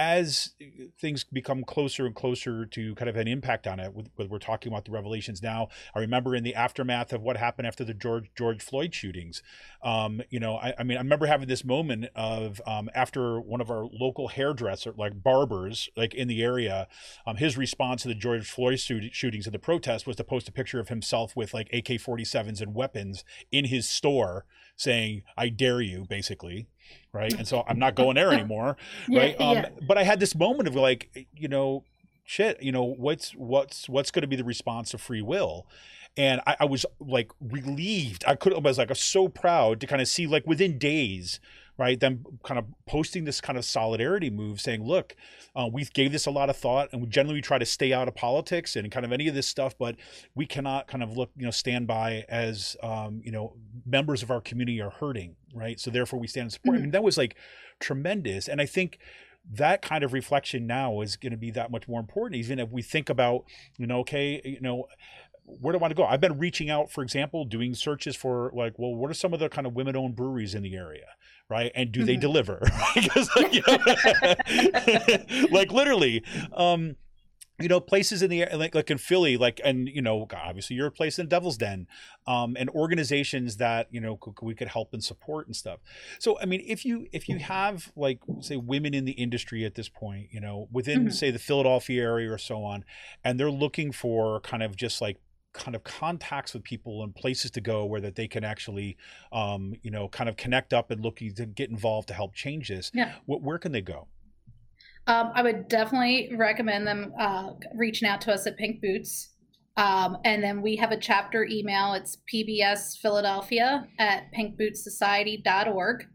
[SPEAKER 3] as things become closer and closer to kind of an impact on it, with, with we're talking about the revelations now. I remember in the aftermath of what happened after the George George Floyd shootings. Um, you know, I, I mean, I remember having this moment of um, after one of our local hairdresser, like barbers, like in the area, um, his response to the George Floyd shoot- shootings and the protest was to post a picture of himself with like A K forty-sevens and weapons in his store, saying, "I dare you," basically. Right. And so I'm not going there anymore. yeah, right. Um, yeah. But I had this moment of like, you know, shit, you know, what's what's what's going to be the response of Free Will? And I, I was like relieved. I could I was like so proud to kind of see like within days, right, them kind of posting this kind of solidarity move saying, look, uh, we gave this a lot of thought and we generally try to stay out of politics and kind of any of this stuff, but we cannot kind of look, you know, stand by as, um, you know, members of our community are hurting, right? So therefore we stand in support. Mm-hmm. I mean, that was like tremendous. And I think that kind of reflection now is going to be that much more important, even if we think about, you know, okay, you know, where do I want to go? I've been reaching out, for example, doing searches for like, well, what are some of the kind of women-owned breweries in the area, right? And do mm-hmm. they deliver? Because, like, you know, like literally, um, you know, places in the like, like in Philly, like, and you know, obviously you're a place in Devil's Den, um, and organizations that you know could, we could help and support and stuff. So, I mean, if you if you have like say women in the industry at this point, you know, within mm-hmm. say the Philadelphia area or so on, and they're looking for kind of just like kind of contacts with people and places to go where that they can actually, um, you know, kind of connect up and looking to get involved to help change this. Yeah. Where, where can they go?
[SPEAKER 4] Um, I would definitely recommend them uh, reaching out to us at Pink Boots. Um, and then we have a chapter email. It's P B S Philadelphia at pink boot society dot org.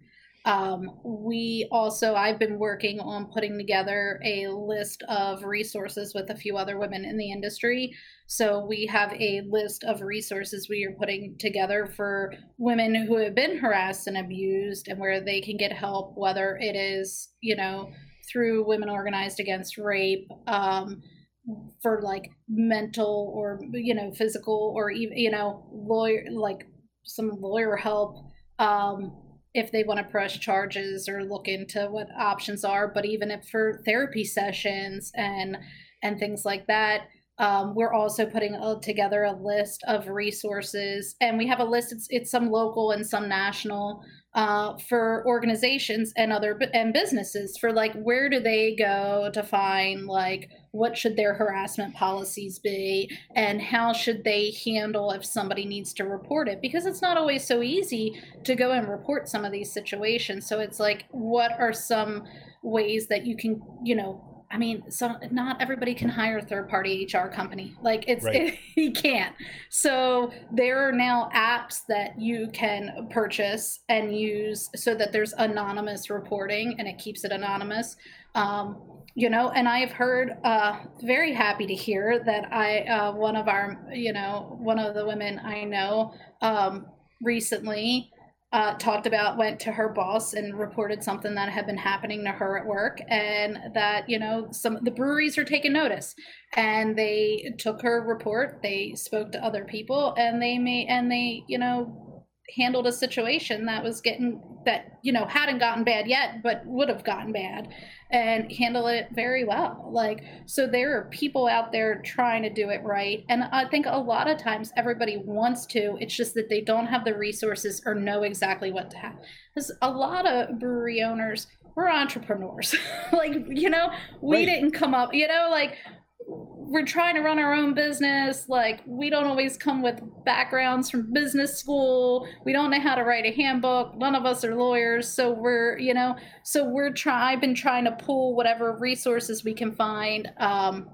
[SPEAKER 4] Um, we also, I've been working on putting together a list of resources with a few other women in the industry. So we have a list of resources we are putting together for women who have been harassed and abused, and where they can get help, whether it is, you know, through Women Organized Against Rape, um, for like mental or, you know, physical, or even, you know, lawyer, like some lawyer help. Um, if they want to press charges or look into what options are, but even if for therapy sessions and and things like that. Um, we're also putting a, together a list of resources, and we have a list. It's, it's some local and some national, uh, for organizations and other and businesses, for like, where do they go to find, like, what should their harassment policies be, and how should they handle if somebody needs to report it, because it's not always so easy to go and report some of these situations. So it's like, what are some ways that you can, you know, I mean, so not everybody can hire a third-party H R company. Like, it's
[SPEAKER 3] Right.
[SPEAKER 4] it, you can't. So there are now apps that you can purchase and use so that there's anonymous reporting, and it keeps it anonymous. Um, you know, and I've heard, uh, very happy to hear that I, uh, one of our, you know, one of the women I know, um, recently, uh, talked about, went to her boss and reported something that had been happening to her at work, and that, you know, some the breweries are taking notice, and they took her report, they spoke to other people, and they made, and they, you know, handled a situation that was getting, that, you know, hadn't gotten bad yet, but would have gotten bad, and handle it very well. Like, so there are people out there trying to do it right. And I think a lot of times everybody wants to, it's just that they don't have the resources or know exactly what to have. Because a lot of brewery owners, we're entrepreneurs. Like, you know, we
[SPEAKER 3] Right.
[SPEAKER 4] didn't come up, you know, like, we're trying to run our own business. Like, we don't always come with backgrounds from business school. We don't know how to write a handbook. None of us are lawyers. So we're, you know, so we're trying, I've been trying to pull whatever resources we can find. Um,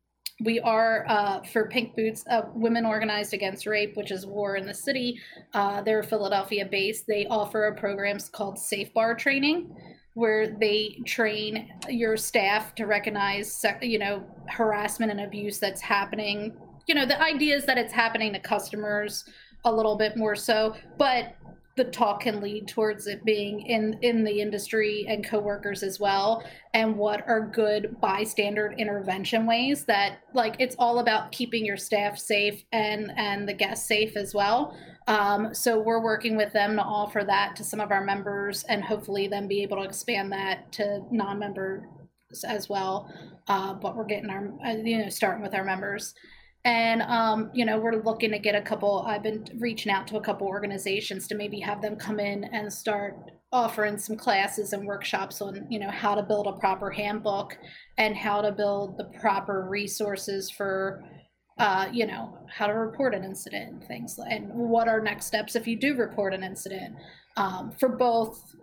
[SPEAKER 4] we are, uh, for Pink Boots, uh, Women Organized Against Rape, which is War in the City. Uh, they're Philadelphia based. They offer a program called Safe Bar Training, where they train your staff to recognize, you know, harassment and abuse that's happening. You know, the idea is that it's happening to customers a little bit more so, but the talk can lead towards it being in, in the industry and coworkers as well. And what are good bystander intervention ways that, like, it's all about keeping your staff safe and, and the guests safe as well. Um, so we're working with them to offer that to some of our members, and hopefully then be able to expand that to non-members as well. Uh, but we're getting our, you know, starting with our members. And, um, you know, we're looking to get a couple, I've been reaching out to a couple organizations to maybe have them come in and start offering some classes and workshops on, you know, how to build a proper handbook and how to build the proper resources for, uh, you know, how to report an incident and things, and what are next steps if you do report an incident, um, for both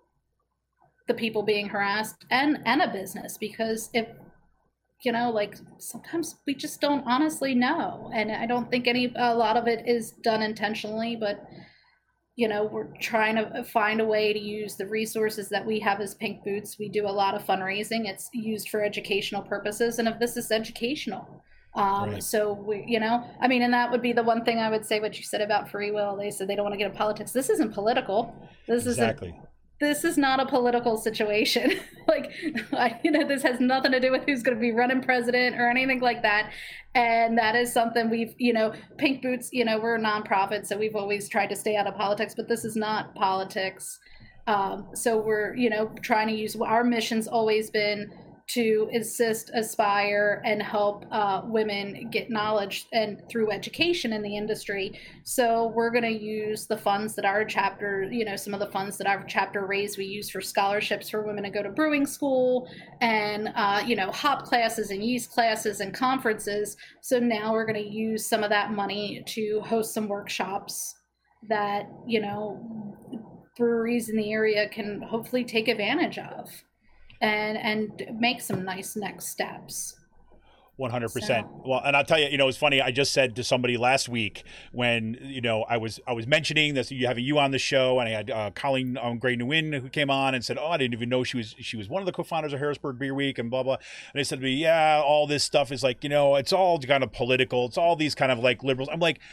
[SPEAKER 4] the people being harassed and, and a business. Because if, you know, like, sometimes we just don't honestly know. And I don't think any, a lot of it is done intentionally, but, you know, we're trying to find a way to use the resources that we have as Pink Boots. We do a lot of fundraising. It's used for educational purposes. And if this is educational, um,
[SPEAKER 3] Right.
[SPEAKER 4] so we, you know, I mean, and that would be the one thing I would say, what you said about free will. They said they don't want to get in politics. This isn't political. This
[SPEAKER 3] Exactly.
[SPEAKER 4] isn't. This is not a political situation. Like, I, you know, this has nothing to do with who's going to be running president or anything like that. And that is something we've, you know, Pink Boots, you know, we're a nonprofit, so we've always tried to stay out of politics, but this is not politics. Um, so we're, you know, trying to use, our mission's always been to assist, aspire, and help uh, women get knowledge and through education in the industry. So we're going to use the funds that our chapter, you know, some of the funds that our chapter raised, we use for scholarships for women to go to brewing school and, uh, you know, hop classes and yeast classes and conferences. So now we're going to use some of that money to host some workshops that, you know, breweries in the area can hopefully take advantage of. And, and make some nice next steps.
[SPEAKER 3] one hundred percent.
[SPEAKER 4] So-
[SPEAKER 3] Well, and I'll tell you, you know, it's funny. I just said to somebody last week when, you know, I was I was mentioning this, you having you on the show, and I had uh, Colleen um, Gray Nguyen who came on and said, "Oh, I didn't even know she was she was one of the co-founders of Harrisburg Beer Week," and blah blah. And they said to me, "Yeah, all this stuff is like, you know, it's all kind of political. It's all these kind of like liberals." I'm like,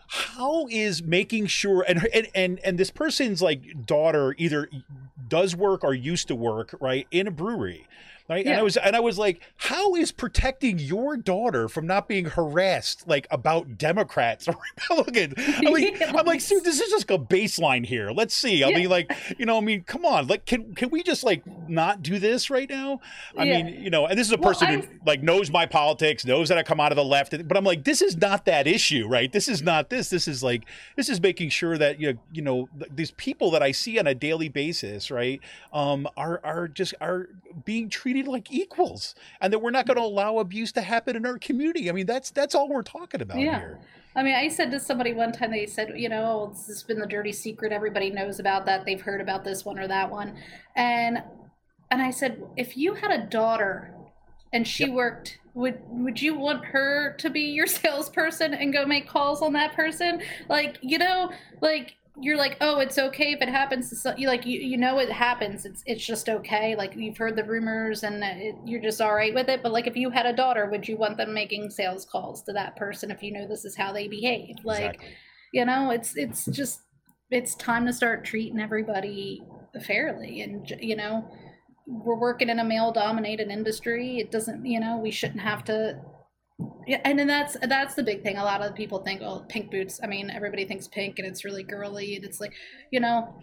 [SPEAKER 3] how is making sure and and and, and this person's like daughter either does work or used to work right in a brewery, right?
[SPEAKER 4] Yeah.
[SPEAKER 3] And I was and I was like, how is protecting your daughter from not being harassed like about Democrats or Republicans? I'm like,
[SPEAKER 4] Yeah.
[SPEAKER 3] I'm like, dude, this is just a baseline here. Let's see. I
[SPEAKER 4] Yeah.
[SPEAKER 3] mean, like, you know, I mean, come on, like, can can we just like not do this right now? I
[SPEAKER 4] Yeah.
[SPEAKER 3] mean, you know, and this is a
[SPEAKER 4] Well,
[SPEAKER 3] person who
[SPEAKER 4] I've-
[SPEAKER 3] like knows my politics, knows that I come out of the left, but I'm like, this is not that issue, right? This is not this. This is like, this is making sure that you you know th- these people that I see on a daily basis, right, um, are are just are being treated like equals, and that we're not going to allow abuse to happen in our community. I mean, that's that's all we're talking about
[SPEAKER 4] Yeah.
[SPEAKER 3] here.
[SPEAKER 4] I mean, I said to somebody one time, they said, you know, this has been the dirty secret. Everybody knows about that. They've heard about this one or that one. And and I said, if you had a daughter and she
[SPEAKER 3] Yep.
[SPEAKER 4] worked, would would you want her to be your salesperson and go make calls on that person? Like, you know, like you're like, oh, it's okay if it happens to some, you like you, you know it happens. It's it's just okay. Like you've heard the rumors and it, you're just all right with it. But like if you had a daughter, would you want them making sales calls to that person if you know this is how they behave? Like,
[SPEAKER 3] Exactly.
[SPEAKER 4] you know, it's it's just it's time to start treating everybody fairly. And you know, we're working in a male-dominated industry. It doesn't, you know, we shouldn't have to. Yeah, and then that's that's the big thing. A lot of people think, oh, pink boots. I mean, everybody thinks pink, and it's really girly, and it's like, you know,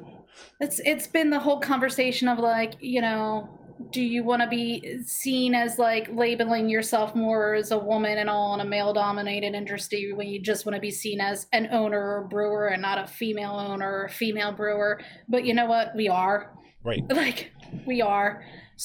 [SPEAKER 4] it's it's been the whole conversation of like, you know, do you want to be seen as like labeling yourself more as a woman and all in a male-dominated industry when you just want to be seen as an owner or brewer and not a female owner or a female brewer? But you know what? We are.
[SPEAKER 3] Right.
[SPEAKER 4] Like we are.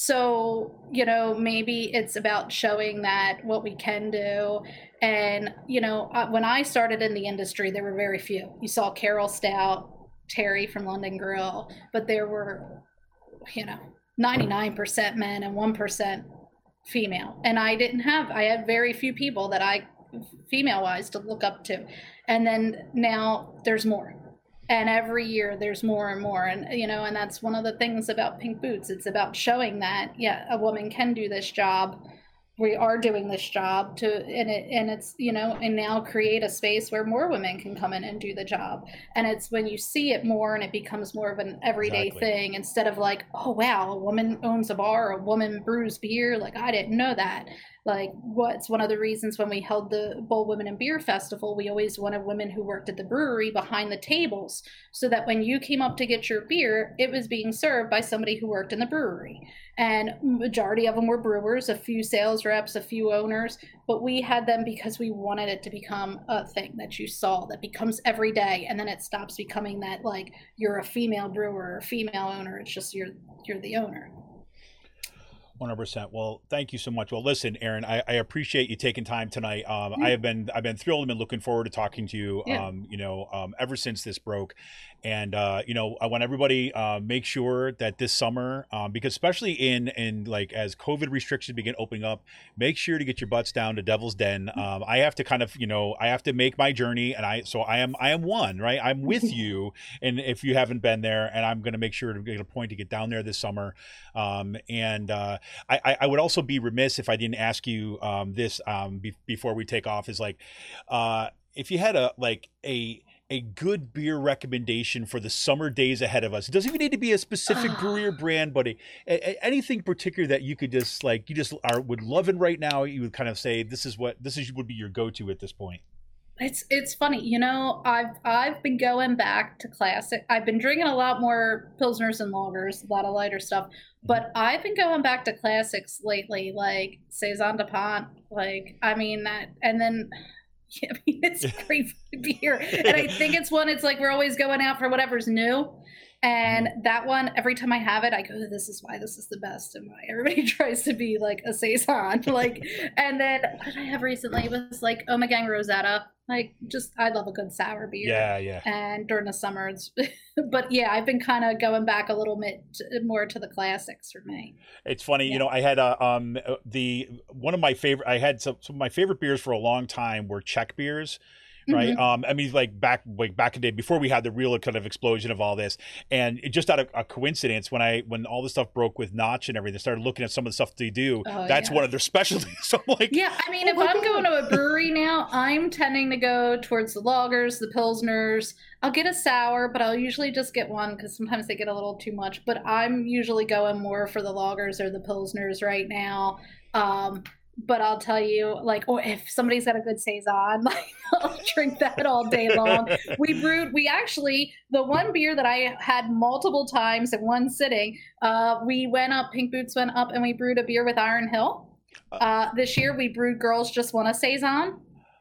[SPEAKER 4] So, you know, maybe it's about showing that what we can do. And, you know, uh, when I started in the industry, there were very few. You saw Carol Stout, Terry from London Grill, but there were, you know, ninety-nine percent men and one percent female. And I didn't have, I had very few people that I, female wise, to look up to. And then now there's more. And every year there's more and more. And, you know, and that's one of the things about Pink Boots. It's about showing that, yeah, a woman can do this job. We are doing this job to, and it, and it's, you know, and now create a space where more women can come in and do the job. And it's when you see it more and it becomes more of an everyday
[SPEAKER 3] Exactly.
[SPEAKER 4] thing instead of like, oh, wow, a woman owns a bar, a woman brews beer. Like, I didn't know that. Like, what's one of the reasons when we held the Bold Women in Beer Festival, we always wanted women who worked at the brewery behind the tables so that when you came up to get your beer, it was being served by somebody who worked in the brewery. And majority of them were brewers, a few sales reps, a few owners, but we had them because we wanted it to become a thing that you saw that becomes every day. And then it stops becoming that, like, you're a female brewer or a female owner. It's just you're you're the owner.
[SPEAKER 3] one hundred percent. Well, thank you so much. Well, listen, Erin, I, I appreciate you taking time tonight. Um, I have been I've been thrilled and been looking forward to talking to you.
[SPEAKER 4] Yeah.
[SPEAKER 3] Um, you know, um, ever since this broke, and uh, you know, I want everybody uh, make sure that this summer, um, because especially in in like as COVID restrictions begin opening up, make sure to get your butts down to Devil's Den. Um, I have to kind of you know I have to make my journey, and I so I am I am one right. I'm with you, and if you haven't been there, and I'm going to make sure to get a point to get down there this summer, um, and. Uh, I, I would also be remiss if I didn't ask you um, this um, be- before we take off. Is like, uh, if you had a like a a good beer recommendation for the summer days ahead of us. It doesn't even need to be a specific brewery or brand, but a, a, anything particular that you could just like you just are would love it right now. You would kind of say this is what this is would be your go to at this point.
[SPEAKER 4] It's it's funny, you know. I've I've been going back to classic. I've been drinking a lot more pilsners and lagers, a lot of lighter stuff. But I've been going back to classics lately, like Saison de Pont. Like I mean that, and then I mean it's great beer, and I think it's one. It's like we're always going out for whatever's new. And that one, every time I have it, I go, this is why this is the best and why everybody tries to be like a Saison. Like, and then what did I have recently? It was like Ommegang Rosetta. Like, just, I love a good sour beer.
[SPEAKER 3] Yeah, yeah.
[SPEAKER 4] And during the summer, it's, but yeah, I've been kind of going back a little bit to, more to the classics for me.
[SPEAKER 3] It's funny,
[SPEAKER 4] Yeah.
[SPEAKER 3] you know, I had a, um, the, one of my favorite, I had some, some of my favorite beers for a long time were Czech beers. Right.
[SPEAKER 4] Mhm.
[SPEAKER 3] Um, I mean, like back, like back in the day before we had the real kind of explosion of all this, and it just out of a coincidence when I, when all the stuff broke with Notch and everything, started looking at some of the stuff they do.
[SPEAKER 4] Oh,
[SPEAKER 3] that's
[SPEAKER 4] yeah.
[SPEAKER 3] one of their specialties. So I'm like,
[SPEAKER 4] Yeah, I mean,
[SPEAKER 3] oh
[SPEAKER 4] if
[SPEAKER 3] my
[SPEAKER 4] I'm
[SPEAKER 3] God.
[SPEAKER 4] going to a brewery now, I'm tending to go towards the lagers, the pilsners. I'll get a sour, but I'll usually just get one because sometimes they get a little too much. But I'm usually going more for the lagers or the pilsners right now. Um, but I'll tell you, like, or if somebody's got a good Saison, like, I'll drink that all day long. We brewed, we actually, the one beer that I had multiple times in one sitting, uh, we went up, Pink Boots went up, and we brewed a beer with Iron Hill. Uh, this year we brewed Girls Just Want a Saison,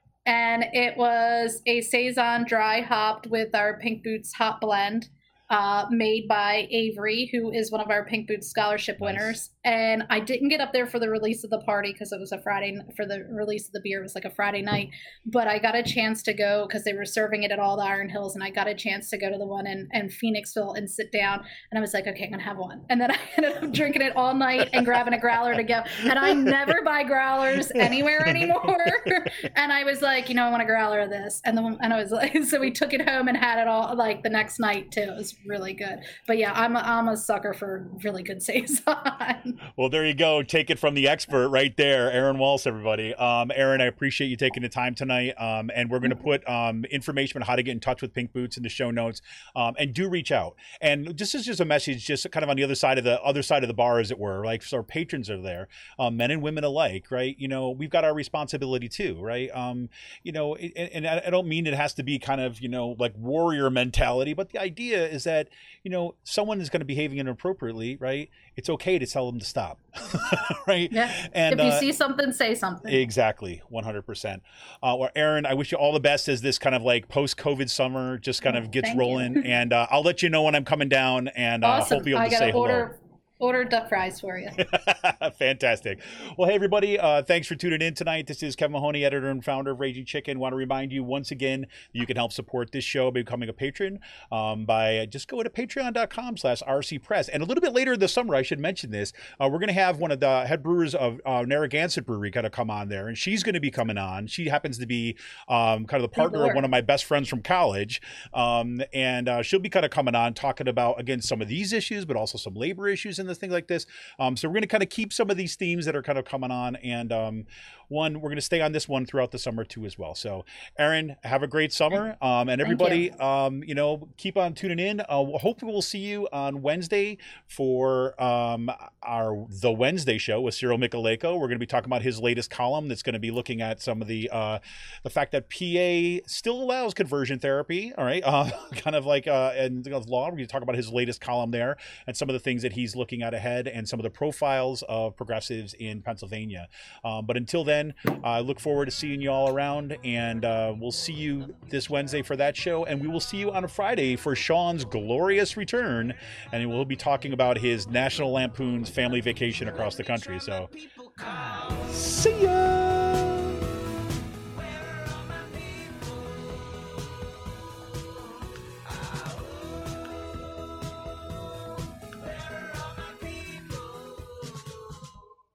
[SPEAKER 4] and it was a Saison dry hopped with our Pink Boots hop blend, uh, made by Avery, who is one of our Pink Boots scholarship
[SPEAKER 3] Nice.
[SPEAKER 4] winners. And I didn't get up there for the release of the party because it was a Friday, for the release of the beer, it was like a Friday night. But I got a chance to go because they were serving it at all the Iron Hills, and I got a chance to go to the one in, in Phoenixville and sit down. And I was like, okay, I'm gonna have one. And then I ended up drinking it all night and grabbing a growler to go. And I never buy growlers anywhere anymore. And I was like, you know, I want a growler of this. And then and I was like, so we took it home and had it all like the next night too. It was really good. But yeah, I'm a, I'm a sucker for really good Saison.
[SPEAKER 3] Well, there you go. Take it from the expert right there, Aaron Walsh, everybody. Um, Aaron, I appreciate you taking the time tonight. Um, and we're going to put um, information on how to get in touch with Pink Boots in the show notes. Um, and do reach out. And this is just a message, just kind of on the other side of the other side of the bar, as it were. Like, so our patrons are there, um, men and women alike, right? You know, we've got our responsibility too, right? Um, you know, and, and I don't mean it has to be kind of, you know, like warrior mentality, but the idea is that, you know, someone is going to be behaving inappropriately, right? It's okay to tell them to stop, right?
[SPEAKER 4] Yeah.
[SPEAKER 3] And
[SPEAKER 4] if you
[SPEAKER 3] uh,
[SPEAKER 4] see something, say something.
[SPEAKER 3] exactly, one hundred percent. Uh, well, Aaron, I wish you all the best as this kind of like post-COVID summer just kind
[SPEAKER 4] Oh,
[SPEAKER 3] of gets
[SPEAKER 4] thank you.
[SPEAKER 3] rolling. And uh, I'll let you know when I'm coming down, and uh,
[SPEAKER 4] Awesome.
[SPEAKER 3] hope you'll be
[SPEAKER 4] I
[SPEAKER 3] able to
[SPEAKER 4] gotta
[SPEAKER 3] say
[SPEAKER 4] order order duck fries for you.
[SPEAKER 3] hello. Fantastic. Well, hey, everybody. Uh, thanks for tuning in tonight. This is Kevin Mahoney, editor and founder of Raging Chicken. Want to remind you once again, you can help support this show by becoming a patron um, by just go to patreon.com slash RC Press. And a little bit later in the summer, I should mention this, uh, we're going to have one of the head brewers of uh, Narragansett Brewery kind of come on there, and she's going to be coming on. She happens to be um, kind of the partner of
[SPEAKER 4] Lord.
[SPEAKER 3] one of my best friends from college. Um, and uh, she'll be kind of coming on talking about, again, some of these issues, but also some labor issues and the thing like this. Um, so we're going to kind of keep some of these themes that are kind of coming on, and um, one, we're going to stay on this one throughout the summer too as well. So Aaron, have a great summer, um, and everybody,
[SPEAKER 4] you.
[SPEAKER 3] um, you know, keep on tuning in. Uh, hopefully we'll see you on Wednesday for um, our The Wednesday Show with Cyril Michaleko. We're going to be talking about his latest column that's going to be looking at some of the uh, the fact that P A still allows conversion therapy. All right, uh, kind of like uh, and of law. We're going to talk about his latest column there and some of the things that he's looking at ahead and some of the profiles of progressives in Pennsylvania. Um, but until then, I uh, look forward to seeing you all around, and uh, we'll see you this Wednesday for that show, and we will see you on a Friday for Sean's glorious return, and we'll be talking about his National Lampoon's family vacation across the country. So, see ya.